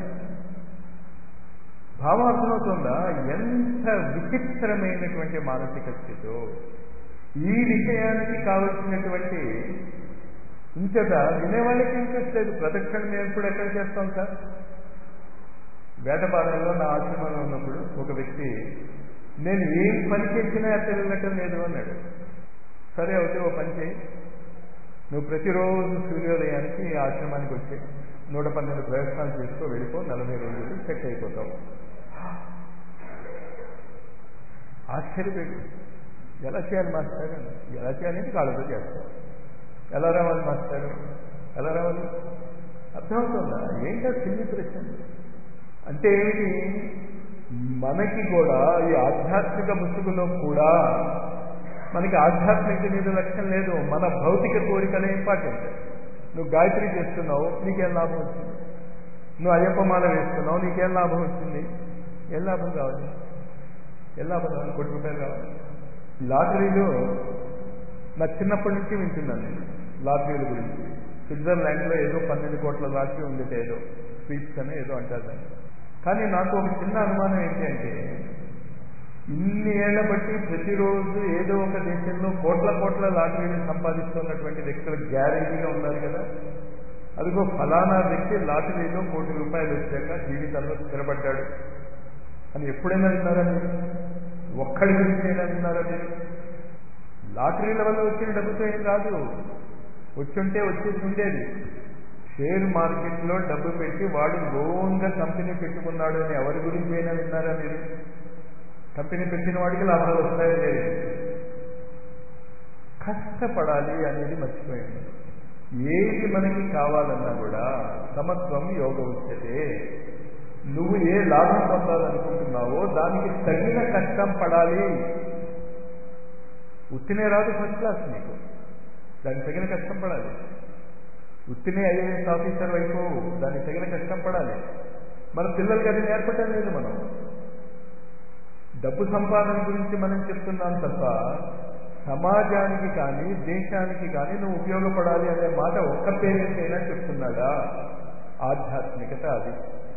భావం అర్థమవుతుందా? ఎంత విచిత్రమైనటువంటి మానసిక స్థితో. ఈ విషయానికి కావలసినటువంటి ఇంతగా వినేవాళ్ళకి ఇంట్రెస్ట్ లేదు. ప్రదక్షిణ మేము ఇప్పుడు ఎక్కడ చేస్తాం సార్? వేటపాలెంలో నా ఆశ్రమంలో ఉన్నప్పుడు ఒక వ్యక్తి, నేను ఏం పని చేసినా అక్కడ వెళ్ళటం లేదు అన్నాడు. సరే అయితే ఓ పని చేయి, నువ్వు ప్రతిరోజు సూర్యోదయానికి ఆశ్రమానికి వచ్చి 112 ప్రయత్నాలు చేసుకో, వెళ్ళిపో, 40 రోజులు సెట్ అయిపోతావు. ఆశ్చర్యపోయి, ఎలా చేయాలి మాస్టర్? ఎలా చేయాలంటే కాళ్ళతో చేస్తాం. ఎలా రావాలి మాస్టర్? ఎలా రావాలి? అర్థమవుతుందా? ఏంటో చిన్ని ప్రశ్న. అంటే ఏమిటి? మనకి కూడా ఈ ఆధ్యాత్మిక ముసుగులో కూడా మనకి ఆధ్యాత్మిక మీద లక్ష్యం లేదు. మన భౌతిక కోరికలే ఇంపార్టెంట్. నువ్వు గాయత్రి చేస్తున్నావు, నీకేం లాభం వచ్చింది? నువ్వు అయ్యప్పమాల వేస్తున్నావు, నీకేం లాభం వచ్చింది? ఏం లాభం కావాలి? ఏం లాభం కావాలి? ₹1 కోటి కావాలి. లాటరీలో నా చిన్నప్పటి నుంచి వింటున్నాను నేను లాటరీల గురించి. స్విట్జర్లాండ్లో ఏదో 12 కోట్ల లాటరీ ఉండేది, ఏదో స్వీట్స్ అని ఏదో అంటారు దాన్ని. కానీ నాకు ఒక చిన్న అనుమానం ఏంటి అంటే, ఇన్ని ఏళ్ల బట్టి ప్రతిరోజు ఏదో ఒక దేశంలో కోట్ల లాటరీని సంపాదిస్తున్నటువంటి వ్యక్తులు గ్యారెంటీగా ఉన్నారు కదా. అదిగో ఫలానా వ్యక్తి లాటరీలో ₹1 కోటి వచ్చాక జీవితంలో స్థిరపడ్డాడు అని ఎప్పుడైనా విన్నారా మీరు? ఒక్కడి గురించి అయినా విన్నారా మీరు? లాటరీల వల్ల వచ్చిన డబ్బుతో ఏం రాదు. వచ్చుంటే వచ్చేసి ఉండేది. షేర్ మార్కెట్లో డబ్బు పెట్టి వాడు ఓన్గా కంపెనీ పెట్టుకున్నాడు అని ఎవరి గురించి అయినా విన్నారా మీరు? కంపెనీ పెట్టిన వాడికి లాభాలు వస్తాయో లేదు. కష్టపడాలి అనేది మర్చిపోయింది. ఏది మనకి కావాలన్నా కూడా సమత్వం యోగ ఉచ్యతే. నువ్వు ఏ లాభం పొందాలనుకుంటున్నావో దానికి తగిన కష్టం పడాలి. ఉత్తినే రాదు ఫస్ట్ క్లాస్ నీకు, దానికి తగిన కష్టం పడాలి. ఉత్తినే ఐఏఎస్ ఆఫీసర్ వైపు దానికి తగిన కష్టం పడాలి. మన పిల్లలకి అది నేర్పటం లేదు. మనం డబ్బు సంపాదన గురించి మనం చెప్తున్నాం తప్ప సమాజానికి కానీ దేశానికి కానీ నువ్వు ఉపయోగపడాలి అనే మాట ఒక్క పేరెంట్ అయినా చెప్తున్నాడా? ఆధ్యాత్మికత అది.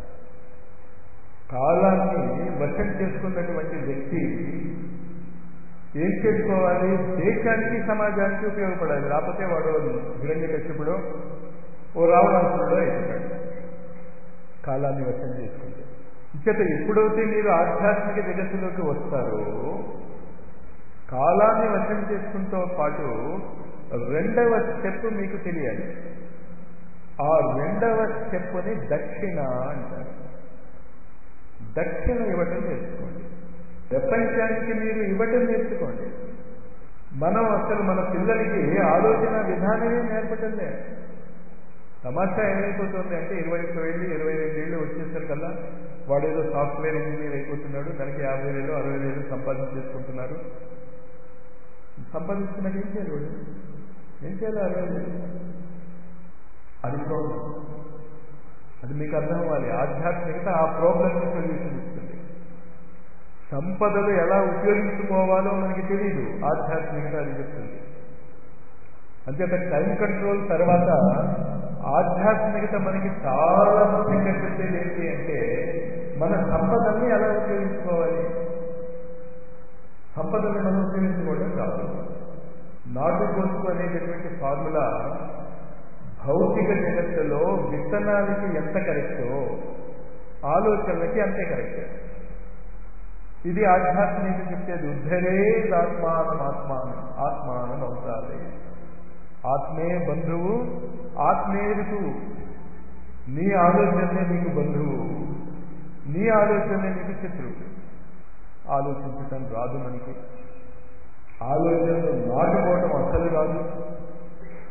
కాలాన్ని వశం చేసుకున్నటువంటి వ్యక్తి ఏం చేసుకోవాలి? దేశానికి సమాజానికి ఉపయోగపడాలి. లేకపోతే వాడు హిరణ్యకశిపుడో ఓ రావణాసురుడో అయిపోతాడు కాలాన్ని వశం చేసుకుంటే. ఇంకట ఎప్పుడైతే మీరు ఆధ్యాత్మిక జగత్తులోకి వస్తారో కాలాన్ని వశం చేసుకుంటూ పాటు 2వ స్టెప్ మీకు తెలియాలి. ఆ 2వ స్టెప్ని దక్షిణ అంటారు. దక్షిణ ఇవ్వటం నేర్చుకోండి. ప్రపంచానికి మీరు ఇవ్వటం నేర్చుకోండి. మనం అసలు మన పిల్లలకి ఆలోచన విధానమే నేర్పటం లేదు. తమాషా ఏమైపోతుంది అంటే 21 ఏళ్ళు 22 ఏళ్ళు వచ్చేసరికల్లా వాడేదో సాఫ్ట్వేర్ ఇంజనీర్ అయిపోతున్నాడు. దానికి 50,000 60,000 సంపాదించేసుకుంటున్నారు. సంపాదించుకున్నాక ఏం చేయాలి? వాడు ఏం చేయాలి? 60,000 అది ప్రాబ్లం. అది మీకు అర్థం అవ్వాలి. ఆధ్యాత్మికత ఆ ప్రాబ్లంకి సొల్యూషన్ ఇస్తుంది. సంపదలు ఎలా ఉపయోగించుకోవాలో మనకి తెలియదు, ఆధ్యాత్మికత అది చెప్తుంది. అంతేత టైం కంట్రోల్ తర్వాత ఆధ్యాత్మికత మనకి చాలా ముఖ్యంగా చెప్పేది ఏంటి అంటే మన సంపదల్ని ఎలా ఉపయోగించుకోవాలి. సంపదల్ని మనం ఉపయోగించుకోవడం కాదు. నాటు కోసుకు అనేటటువంటి ఫార్ములా భౌతిక జగత్తులో విత్తనాలకి ఎంత కరెక్టో ఆలోచనలకి అంతే కరెక్ట్. ఇది ఆధ్యాత్మికత చెప్పేది. ఉద్ధరే ఆత్మానం ఆత్మానం అవుతాది. ఆత్మే బంధువు, ఆత్మే ఋతువు. నీ ఆలోచనే నీకు బంధువు, నీ ఆలోచనే నీకు శత్రువు. ఆలోచించటం రాదు మనకి. ఆలోచనలు నాటుకోవటం అసలు రాదు.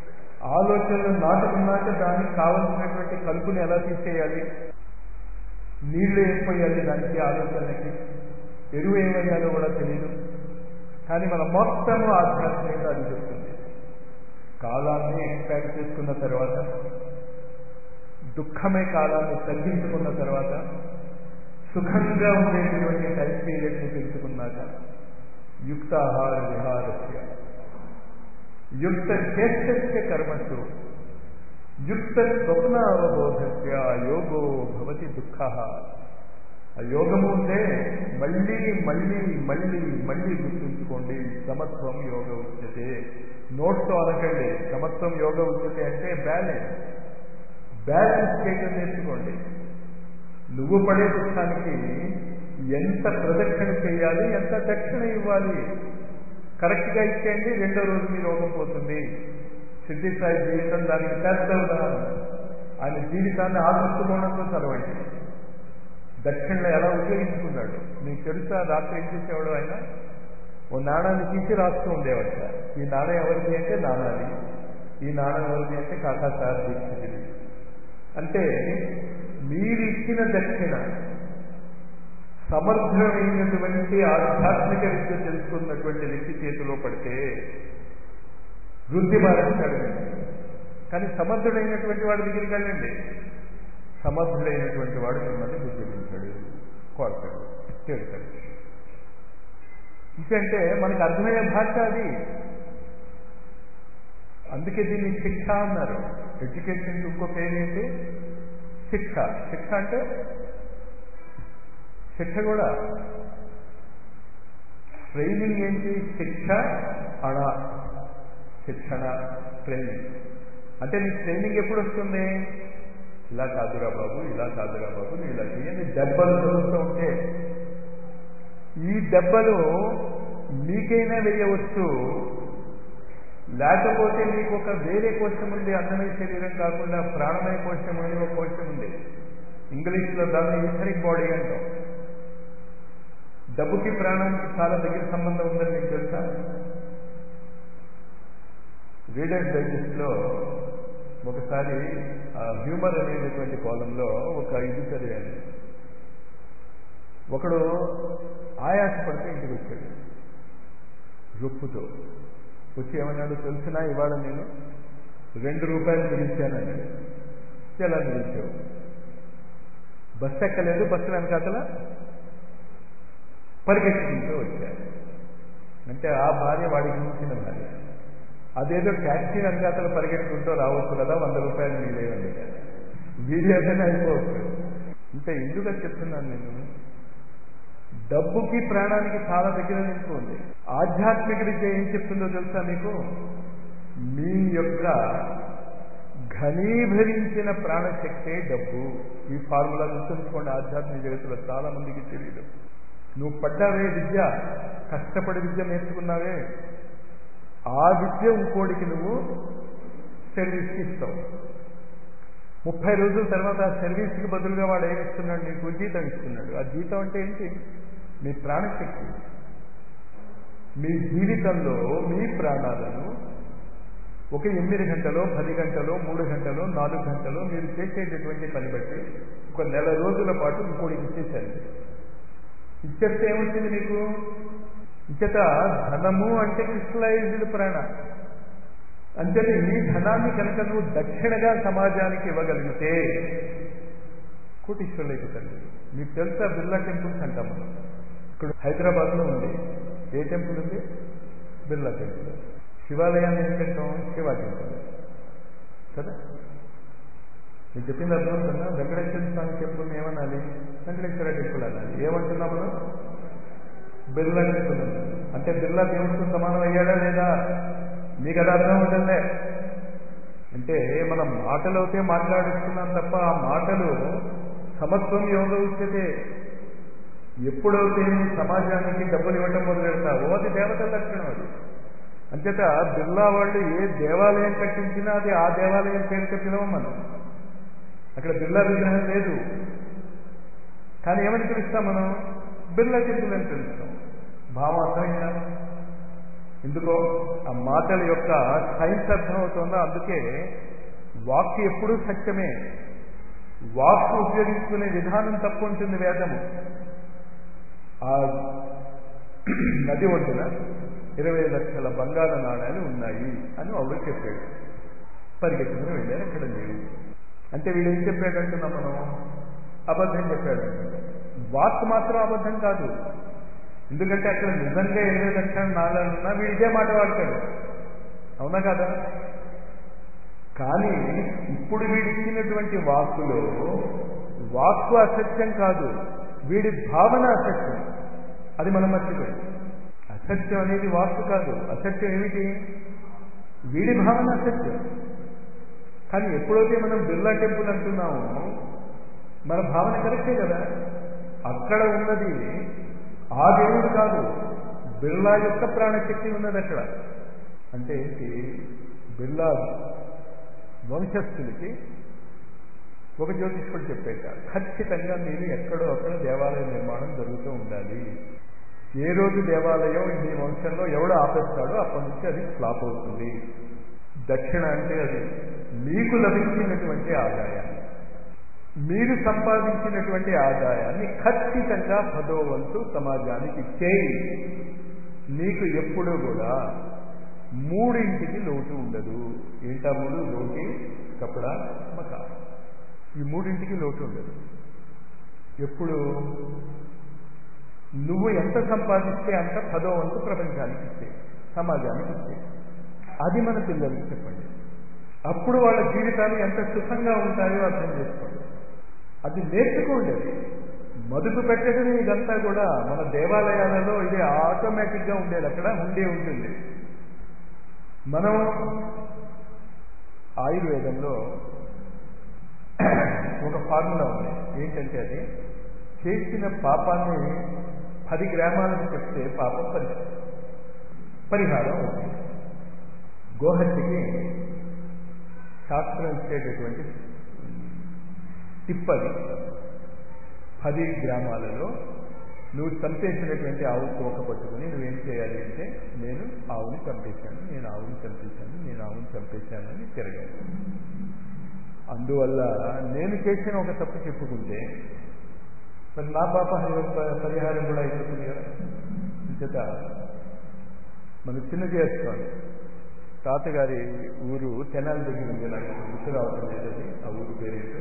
ఆలోచనలు నాటుకున్నాక దానికి కావలసినటువంటి కలుపుని ఎలా తీసేయాలి, నీళ్లు ఏం పోయాలి దానికి, ఆలోచనలకి ఎరువు ఏమయ్యాలో కూడా తెలియదు. కానీ మన మొత్తము ఆధ్యాత్మికత అది చెప్తుంది. కాలాన్ని ఎక్స్ట్రాక్ట్ చేసుకున్న తర్వాత, దుఃఖమే కాలాన్ని తగ్గించుకున్న తర్వాత, సుఖంగా ఉండేటువంటి టైం పీరియడ్ని పెంచుకున్నాక, యుక్తాహార విహారస్య యుక్త చేష్టస్య కర్మసు యుక్త స్వప్న అవబోధస్య యోగో భవతి దుఃఖ. ఆ యోగము ఉంటే మళ్ళీ మళ్ళీ మళ్ళీ మళ్ళీ గుర్తుంచుకోండి, సమత్వం యోగ ఉచ్యతే. నోట్స్తో అనకండి, సమత్వం యోగ ఉచ్యతే అంటే బ్యాలెన్స్ చేయడం నేర్చుకోండి. నువ్వు పడే దుఃఖానికి ఎంత ప్రదక్షిణ చేయాలి, ఎంత దక్షిణ ఇవ్వాలి, కరెక్ట్గా ఇచ్చేయండి. రెండో రోజు మీ రోగం పోతుంది. సిద్ధి సాయి జీవితం దానికి పెద్ద ఉదాహరణ. ఆయన జీవితాన్ని ఆ దృష్టికోణంతో చదవండి. దక్షిణలో ఎలా ఉపయోగించుకున్నాడు మీకు తెలుసా? రాత్రి ఏం చేసేవాడు ఆయన? ఓ నాణాన్ని తీసి రాస్తూ ఉండేవాట. ఈ నాణం ఎవరిది అంటే నానాది, ఈ నాణం ఎవరిది అంటే కాకాసార్ దీక్షితుడి. అంటే మీరు ఇచ్చిన దక్షిణ సమర్థమైనటువంటి ఆధ్యాత్మిక విద్య తెలుసుకున్నటువంటి వ్యక్తి చేతిలో పడితే వృద్ధి మారేస్తాడు. కానీ సమర్థుడైనటువంటి వాడి దగ్గరికి వెళ్ళండి, సమర్థుడైనటువంటి వాడు మిమ్మల్ని బుద్ధించాడు, కోరతాడు, తిడతాడు. ఇంకంటే మనకు అర్థమయ్యే భాష అది. అందుకే దీన్ని శిక్ష అన్నారు. ఎడ్యుకేషన్ ఇంకో పేరు ఏంటి? శిక్ష. శిక్ష అంటే శిక్ష కూడా. ట్రైనింగ్ ఏంటి? శిక్ష అణ, శిక్షణ, ట్రైనింగ్. అంటే నీకు ట్రైనింగ్ ఎప్పుడు వస్తుంది? ఇలా కాదురా బాబు, ఇలా కాదురా బాబు, నువ్వు ఇలా చేయండి. దెబ్బలు తగులుతూ ఉంటే ఈ దెబ్బలు మీకైనా వేయవచ్చు, లేకపోతే మీకు ఒక వేరే కోశం ఉంది. అన్నమయ శరీరం కాకుండా ప్రాణమయ కోశం అని ఒక కోశం ఉంది. ఇంగ్లీష్లో దాన్ని ఈథరిక్ బాడీ అంటాం. డబ్బుకి ప్రాణానికి చాలా దగ్గర సంబంధం ఉందని మీకు తెలుసా? రీడర్స్ డైజెస్ట్లో ఒకసారి హ్యూమర్ అనేటటువంటి కాలంలో ఒక ఇది చదివాను. ఒకడు ఆయాసపడితే ఇంటికి వచ్చాడు రొప్పుతో. వచ్చి ఏమన్నాడు తెలిసినా, ఇవాళ నేను 2 రూపాయలు మిగిల్చానన్నాడు. ఎలా మిగిల్చావు? బస్సు ఎక్కలేదు, బస్సు వెనకాతల పరిగెత్తుకుంటూ వచ్చాడు. అంటే ఆ భార్య వాడికి మించిన భార్య. అదేదో ట్యాక్సీ వెనకాతలు పరిగెత్తుకుంటూ రావచ్చు కదా, 100 రూపాయలు మిగిలేవండి. వీడియోనే అయిపోవచ్చు. అంటే ఎందుకు చెప్తున్నాను నేను, డబ్బుకి ప్రాణానికి చాలా దగ్గర నిలుపుకోండి. ఆధ్యాత్మిక విద్య ఏం చెప్తుందో తెలుసా మీకు? మీ యొక్క ఘనీభవించిన ప్రాణశక్తే డబ్బు. ఈ ఫార్ములా గుర్తుంచుకోండి. ఆధ్యాత్మిక జగత్తులో చాలా మందికి తెలియదు. నువ్వు పడ్డావే విద్య, కష్టపడి విద్య నేర్చుకున్నావే, ఆ విద్య ఇంకోడికి నువ్వు సర్వీస్కి ఇస్తావు. 30 రోజుల తర్వాత ఆ సర్వీస్కి బదులుగా వాడు ఏమిస్తున్నాడు? నీకు జీతం ఇస్తున్నాడు. ఆ జీతం అంటే ఏంటి? మీ ప్రాణశక్తి. మీ జీవితంలో మీ ప్రాణాలను ఒక 8 గంటలో, 10 గంటలో, 3 గంటలో, 4 గంటలో మీరు చేసేటటువంటి పని బట్టి ఒక నెల రోజుల పాటు ఇంకోటికి ఇచ్చేసారు. ఇచ్చేస్తే ఏమొచ్చింది మీకు? ఇచ్చట ధనము అంటే క్రిస్టలైజ్డ్ ప్రాణ. అంచేత ఈ ధనాన్ని కనుక నువ్వు దక్షిణగా సమాజానికి ఇవ్వగలిగితే కోటీశ్వరులు అయిపోతారు. మీకు తెలుసా బిర్లా టెంపుల్స్ అంటాం మనం. ఇక్కడ హైదరాబాద్లో ఉంది. ఏ టెంపుల్ ఉంది? బిర్లా టెంపుల్. శివాలయాన్ని ఏంటంటాం? శివ టెంపుల్ కదా. నేను చెప్పింది అర్థమవుతుందా? వెంకటేశ్వర స్వామి టెంపుల్ ఏమనాలి? వెంకటేశ్వర టెంపుల్ అనాలి. ఏమంటున్నాం మనం? బిర్లా టెంపుల్ అంటే బిర్లా దేవుడితో సమానం అయ్యాడా లేదా? మీకు అది అర్థం ఉంటుందే. అంటే మనం మాటలవుతే మాట్లాడుతున్నాం తప్ప ఆ మాటలు సమత్వం యోగ ఉచ్యతే. ఎప్పుడైతే సమాజానికి డబ్బులు ఇవ్వటం మొదలెడతావో అది దేవతల లక్షణం. అది అంచేత బిర్లా వాళ్ళు ఏ దేవాలయం కట్టించినా అది ఆ దేవాలయం పేరుతో పిలవం మనం. అక్కడ బిర్లా విగ్రహం లేదు, కానీ ఏమని పిలుస్తాం మనం? బిర్లా టెంపుల్ అని పిలుస్తాం. భావం అర్థమైందా? ఎందుకో ఆ మాటల యొక్క సైన్స్ అర్థమవుతుందో. అందుకే వాక్కు ఎప్పుడూ సత్యమే. వాక్కు ఉపయోగించుకునే విధానం తప్పు ఉంటుంది వేదము. ఆ నది ఒడ్డున 20 లక్షల బంగారు నాణాలు ఉన్నాయి అని వాడు చెప్పాడు. పరిగెత్తుకుని వెళ్ళారు, అక్కడ లేవు. అంటే వీడు ఏం చెప్పాడంటున్నాం మనం? అబద్ధం చెప్పాడు. వాక్ మాత్రం అబద్ధం కాదు. ఎందుకంటే అక్కడ నిజంగా 20 లక్షల నాణాలు ఉన్నా వీడు ఇదే మాట వాడతాడు. అవునా కదా? కానీ ఇప్పుడు వీడిచ్చినటువంటి వాక్కులో వాక్కు అసత్యం కాదు, వీడి భావన అసత్యం. అది మనం మర్చిపోయాం. అసత్యం అనేది వాక్కు కాదు. అసత్యం ఏమిటి? వీడి భావన అసత్యం. కానీ ఎప్పుడైతే మనం బిర్లా టెంపుల్ అంటున్నామో మన భావన కరెక్టే కదా. అక్కడ ఉన్నది ఆ దేవుడు కాదు, బిర్లా యొక్క ప్రాణశక్తి ఉన్నది అక్కడ. అంటే ఏంటి? బిర్లా వంశస్థులకి ఒక జ్యోతిష్కుడు చెప్పాక ఖచ్చితంగా మీరు ఎక్కడో అక్కడ దేవాలయ నిర్మాణం జరుగుతూ ఉండాలి. ఏ రోజు దేవాలయం ఈ వంశంలో ఎవడు ఆపేస్తాడో అప్పటి నుంచి అది ఫ్లాప్ అవుతుంది. దక్షిణ అంటే అది మీకు లభించినటువంటి ఆదాయాన్ని, మీరు సంపాదించినటువంటి ఆదాయాన్ని ఖచ్చితంగా 10వ వంతు సమాజానికి ఇచ్చేయి. నీకు ఎప్పుడూ కూడా 3ంటికి లోటు ఉండదు. ఏంటా 3? రోటీ, కపడా, మకా. ఈ 3ంటికి లోటు ఉండదు. ఎప్పుడు నువ్వు ఎంత సంపాదిస్తే అంత 10వ వంతు ప్రపంచానికి ఇస్తే, సమాజానికి ఇస్తే. అది మన పిల్లలకి చెప్పండి. అప్పుడు వాళ్ళ జీవితాలు ఎంత సుఖంగా ఉంటాయో అర్థం చేసుకోండి. అది నేర్చుకోండి. మొదలు పెట్టడమే ఇదంతా కూడా మన దేవాలయాలలో ఇది ఆటోమేటిక్గా ఉండేది, అక్కడ ఉండే ఉంటుంది. మనం ఆయుర్వేదంలో ఒక ఫార్ములా ఉంది. ఏంటంటే అది చేసిన పాపాన్ని 10 గ్రామాలకు చెప్తే పాపం పరిహారం అవుతుంది. గోహత్యకి శాస్త్రం ఇచ్చేటటువంటి టిప్పది. 10 గ్రామాలలో నువ్వు చంపేసినటువంటి ఆవు తోక పట్టుకుని నువ్వేం చేయాలి అంటే, నేను ఆవుని చంపేశాను, నేను ఆవుని చంపేశాను, నేను ఆవుని చంపేశాను అని తిరగాలి. అందువల్ల నేను చేసిన ఒక తప్పు చెప్పుకుంటే మరి నా పాప పరిహారం కూడా అయిపోతుంది కదా. ఇంచేత మనం చిన్న చేస్తాను. తాతగారి ఊరు తెనాలి దగ్గర ఉంది, నాకు గుర్తు రావడం లేదండి ఆ ఊరు పేరేంటో.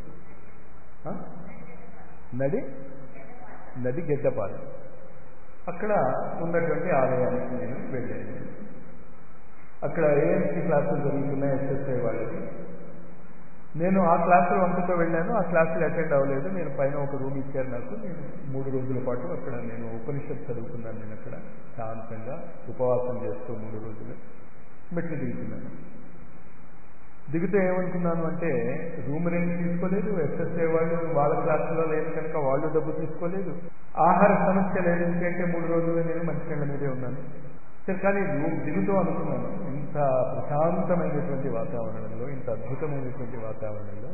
నది గెడ్డపాలెం. అక్కడ ఉన్నటువంటి ఆలయానికి నేను వెళ్ళాను. అక్కడ ఏఎంసీ క్లాసులు జరుగుతున్నాయి ఎస్ఎస్ఐ వాళ్ళకి. నేను ఆ క్లాసులు వంకతో వెళ్ళాను. ఆ క్లాసులు అటెండ్ అవ్వలేదు. నేను పైన ఒక రూమ్ ఇచ్చారు నాకు. నేను 3 రోజుల పాటు అక్కడ నేను ఉపనిషత్తు చదువుకున్నాను. నేను అక్కడ శాంతంగా ఉపవాసం చేస్తూ 3 రోజులు మెట్లు దిగుతున్నాను. దిగితే ఏమనుకున్నాను అంటే, రూమ్ రెంట్ తీసుకోలేదు, ఎస్ఎస్ఐ వాళ్ళు వాళ్ళ క్లాసులో లేదు కనుక వాళ్ళు డబ్బు తీసుకోలేదు, ఆహార సమస్య లేదు. ఎందుకంటే 3 రోజులు నేను మంచినీళ్ళ మీదే ఉన్నాను. సరే, కానీ రూమ్ దిగుతూ అనుకున్నాను, ఇంత ప్రశాంతమైనటువంటి వాతావరణంలో, ఇంత అద్భుతమైనటువంటి వాతావరణంలో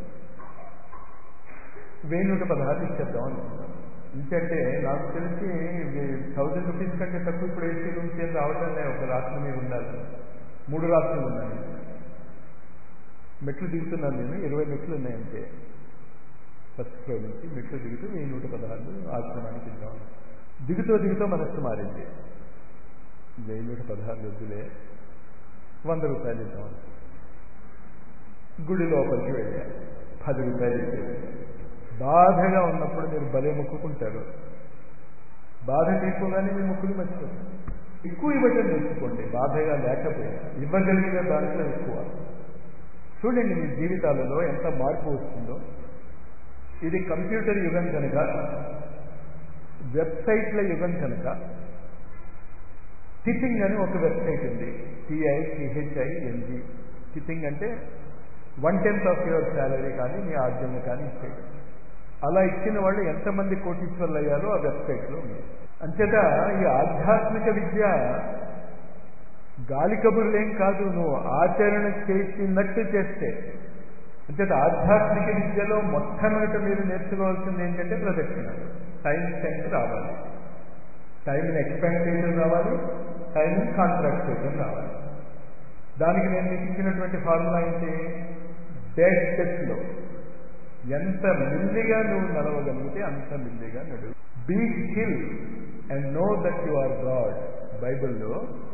1116 ఇచ్చేద్దాం అనుకున్నాను. ఎందుకంటే నాకు తెలిసి 1000 రూపీస్ కంటే తక్కువ ఇప్పుడు ఏసీ రూమ్స్ ఏం రావడం లేదు. ఒక రాత్రి మీద ఉండాలి. 3 రాత్రులు ఉన్నాను. మెట్లు దిగుతున్నాను నేను. 20 మెట్లు ఉన్నాయంటే ఫస్ట్ ఫ్లోర్ నుంచి మెట్లు దిగుతూ 1116 ఆశ్రమానికి ఇద్దాం. దిగుతూ మనస్సు మారింది. 1116 వద్దులే, 100 రూపాయలు ఇద్దాం. గుడి లోపలికి వెళ్ళా. 10 రూపాయలు ఇచ్చేది. బాధగా ఉన్నప్పుడు మీరు భలే మొక్కుకుంటారు. బాధ తీసుకోగానే మీ మొక్కులు మర్చిపోతారు. ఎక్కువ ఇవ్వటం నేర్చుకోండి. బాధగా లేకపోయినా ఇవ్వగలిగిన దాంట్లో ఎక్కువ. చూడండి మీ జీవితాలలో ఎంత మార్పు వస్తుందో. ఇది కంప్యూటర్ యుగం కనుక, వెబ్సైట్ల యుగం కనుక, టిపింగ్ అని ఒక వెబ్సైట్ ఉంది. TICHING. టిపింగ్ అంటే 1/10 ఆఫ్ యువర్ శాలరీ కానీ మీ ఆర్జన కానీ ఇచ్చేది. అలా ఇచ్చిన వాళ్ళు ఎంతమంది కోటీశ్వర్లు అయ్యారో ఆ వెబ్సైట్లో ఉంది. అంచేత ఈ ఆధ్యాత్మిక విద్య గాలి కబుర్లేం కాదు, నువ్వు ఆచరణ చేసినట్టు చేస్తే. అంచేత ఆధ్యాత్మిక విద్యలో మొట్టమొదట మీరు నేర్చుకోవాల్సింది ఏంటంటే ప్రదక్షిణ. టైం సెన్స్ రావాలి, టైంని ఎక్స్పెండ్ చేయడం రావాలి, టైం కాంట్రాక్ట్ చేయడం రావాలి. దానికి నేను మీకు ఇచ్చినటువంటి ఫార్ములా ఏంటి? డెడ్ స్టెప్స్లో ఎంత మిల్లిగా నువ్వు నడవగలిగితే అంత మిల్లిగా నడువు. Be still and know that you are God. బైబిల్లో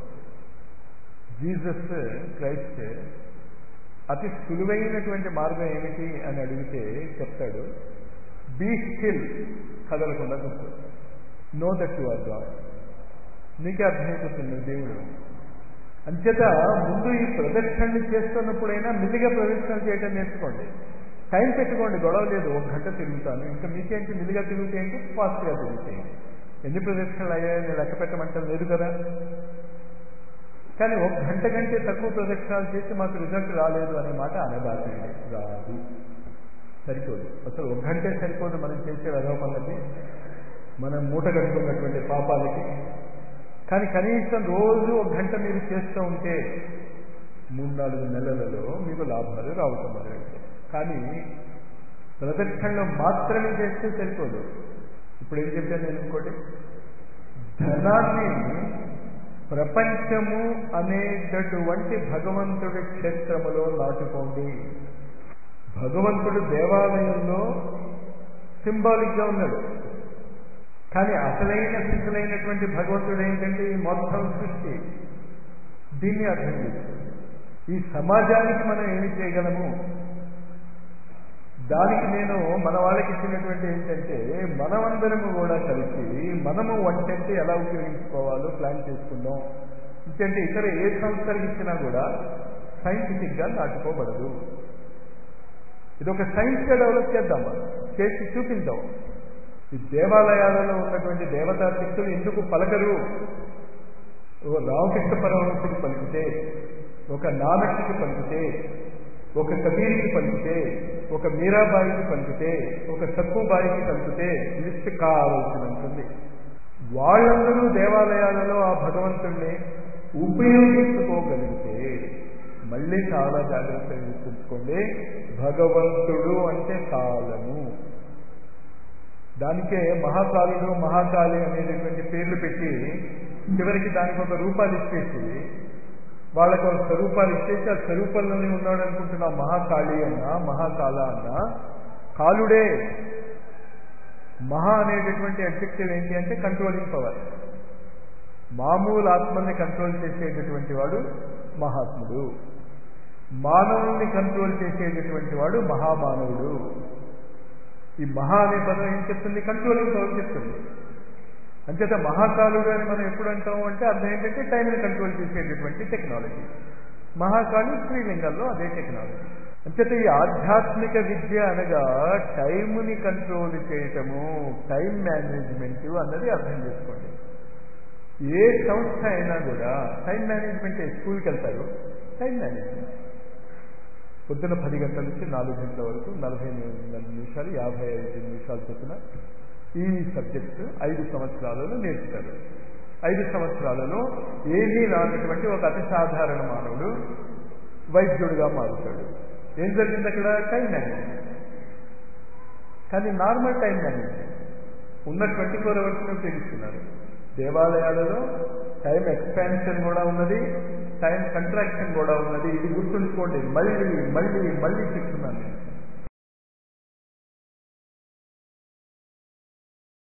జీసస్ క్రైస్ట్ అతి సులువైనటువంటి మార్గం ఏమిటి అని అడిగితే చెప్తాడు, బీ స్టిల్, కదలకుండా కూర్చో. Know that you are God. నీకే అర్థమైపోతుంది దేవుడు. అంచేత ముందు ఈ ప్రదక్షిణలు చేస్తున్నప్పుడైనా మిల్లిగా ప్రదక్షిణ చేయడం నేర్చుకోండి. టైం పెట్టుకోండి, గొడవ లేదు. 1 గంట తిరుగుతాను, ఇంకా మీకేంటి, మిల్లిగా తిరిగితే ఏంటి, ఫాస్ట్గా తిరిగితే ఏంటి. ఎన్ని ప్రదక్షిణలు అయ్యాయని లెక్క పెట్టమంటారు లేదు కదా. కానీ 1 గంట కంటే తక్కువ ప్రదక్షిణాలు చేసి మాకు రిజల్ట్ రాలేదు అనే మాట అనబాకండి. రాదు, సరిపోదు. అసలు 1 గంటే సరిపోదు మనం చేసే పనులకి, మనం మూట కట్టుకున్నటువంటి పాపాలకి. కానీ కనీసం రోజు 1 గంట మీరు చేస్తూ ఉంటే 3-4 నెలలలో మీకు లాభాలు రావటం మొదలైతే. కానీ ప్రదక్షిణలో మాత్రమే చేస్తే సరిపోదు. ఇప్పుడు ఏం చెప్పాను నేను? ఇంకోటి, ధనాన్ని ప్రపంచము అనేటటువంటి భగవంతుడి క్షేత్రములో నాటుకోండి. భగవంతుడు దేవాలయంలో సింబాలిక్గా ఉన్నాడు, కానీ అసలైనటువంటి భగవంతుడు ఏంటంటే ఈ మొత్తం సృష్టి. దీన్ని అర్థం చేసుకోండి. ఈ సమాజానికి మనం ఏమి చేయగలము, దానికి నేను మన వాళ్ళకి ఇచ్చినటువంటి ఏంటంటే, మనమందరము కూడా కలిసి మనము వంటంటే ఎలా ఉపయోగించుకోవాలో ప్లాన్ చేసుకుందాం. ఎందుకంటే ఇతర ఏ సంస్థలకు ఇచ్చినా కూడా సైంటిఫిక్గా నాటుకోబడదు. ఇది ఒక సైన్స్గా డెవలప్ చేద్దాం, చేసి చూపిద్దాం. ఈ దేవాలయాలలో ఉన్నటువంటి దేవతా శక్తులు ఎందుకు పలకరు? ఓ రామకృష్ణ పరమహంసుకి పలికితే, ఒక నానక్కి పలికితే, ఒక కబీర్కి పలికితే, ఒక మీరాబాయికి పలికితే, ఒక సక్కుబాయికి పలికితే లిస్ట్ కావాల్సి ఉంటుంది. వాళ్ళందరూ దేవాలయాలలో ఆ భగవంతుణ్ణి ఉపయోగించుకోగలిగితే, మళ్ళీ చాలా జాగ్రత్తగా గుర్తుంచుకోండి, భగవంతుడు అంటే కాలము. దానికే మహాకాలుడు మహాకాళి అనేటటువంటి పేర్లు పెట్టి చివరికి దానికి ఒక రూపాలు ఇచ్చేసి, వాళ్ళకు ఒక స్వరూపాలు ఇచ్చేసి ఆ స్వరూపంలోనే ఉన్నాడు అనుకుంటున్నా. మహాకాళి అన్నా మహాకాల అన్నా కాలుడే. మహా అనేటటువంటి అడ్జెక్టివ్ ఏంటి అంటే కంట్రోలింగ్ పవర్. మామూలు ఆత్మల్ని కంట్రోల్ చేసేటటువంటి వాడు మహాత్ముడు, మానవుల్ని కంట్రోల్ చేసేటటువంటి వాడు మహామానవుడు. ఈ మహా అనే పదం ఏం చెప్తుంది? కంట్రోలింగ్ పవర్ చెప్తుంది. అంచేత మహాకాలుడు అని మనం ఎప్పుడు అంటాము అంటే అర్థం ఏంటంటే టైంని కంట్రోల్ చేసేటటువంటి టెక్నాలజీ. మహాకాళి స్త్రీలింగంలో అదే టెక్నాలజీ. అంచేత ఈ ఆధ్యాత్మిక విద్య అనగా టైంని కంట్రోల్ చేయటము, టైం మేనేజ్మెంట్ అన్నది అర్థం చేసుకోండి. ఏ సంస్థ అయినా కూడా టైం మేనేజ్మెంట్. స్కూల్కి వెళ్తారు, టైం మేనేజ్మెంట్. పొద్దున 10 గంటల నుంచి 4 గంటల వరకు 44 నిమిషాలు 55 నిమిషాలు చొప్పున ఈ సబ్జెక్టు 5 సంవత్సరాలలో నేర్చుతారు. 5 సంవత్సరాలలో ఏమీ రానటువంటి ఒక అతి సాధారణ మానవుడు వైద్యుడిగా మారుతాడు. ఏం జరిగింది అక్కడ? Time management. కానీ నార్మల్ టైం మేనేజ్మెంట్ ఉన్న 24 అవర్స్ని ఉపయోగిస్తున్నారు. దేవాలయాలలో టైం ఎక్స్పాన్షన్ కూడా ఉన్నది, టైం కంట్రాక్షన్ కూడా ఉన్నది. ఇది గుర్తుంచుకోండి. మళ్ళీ మళ్ళీ మళ్ళీ చెప్తున్నాను నేను.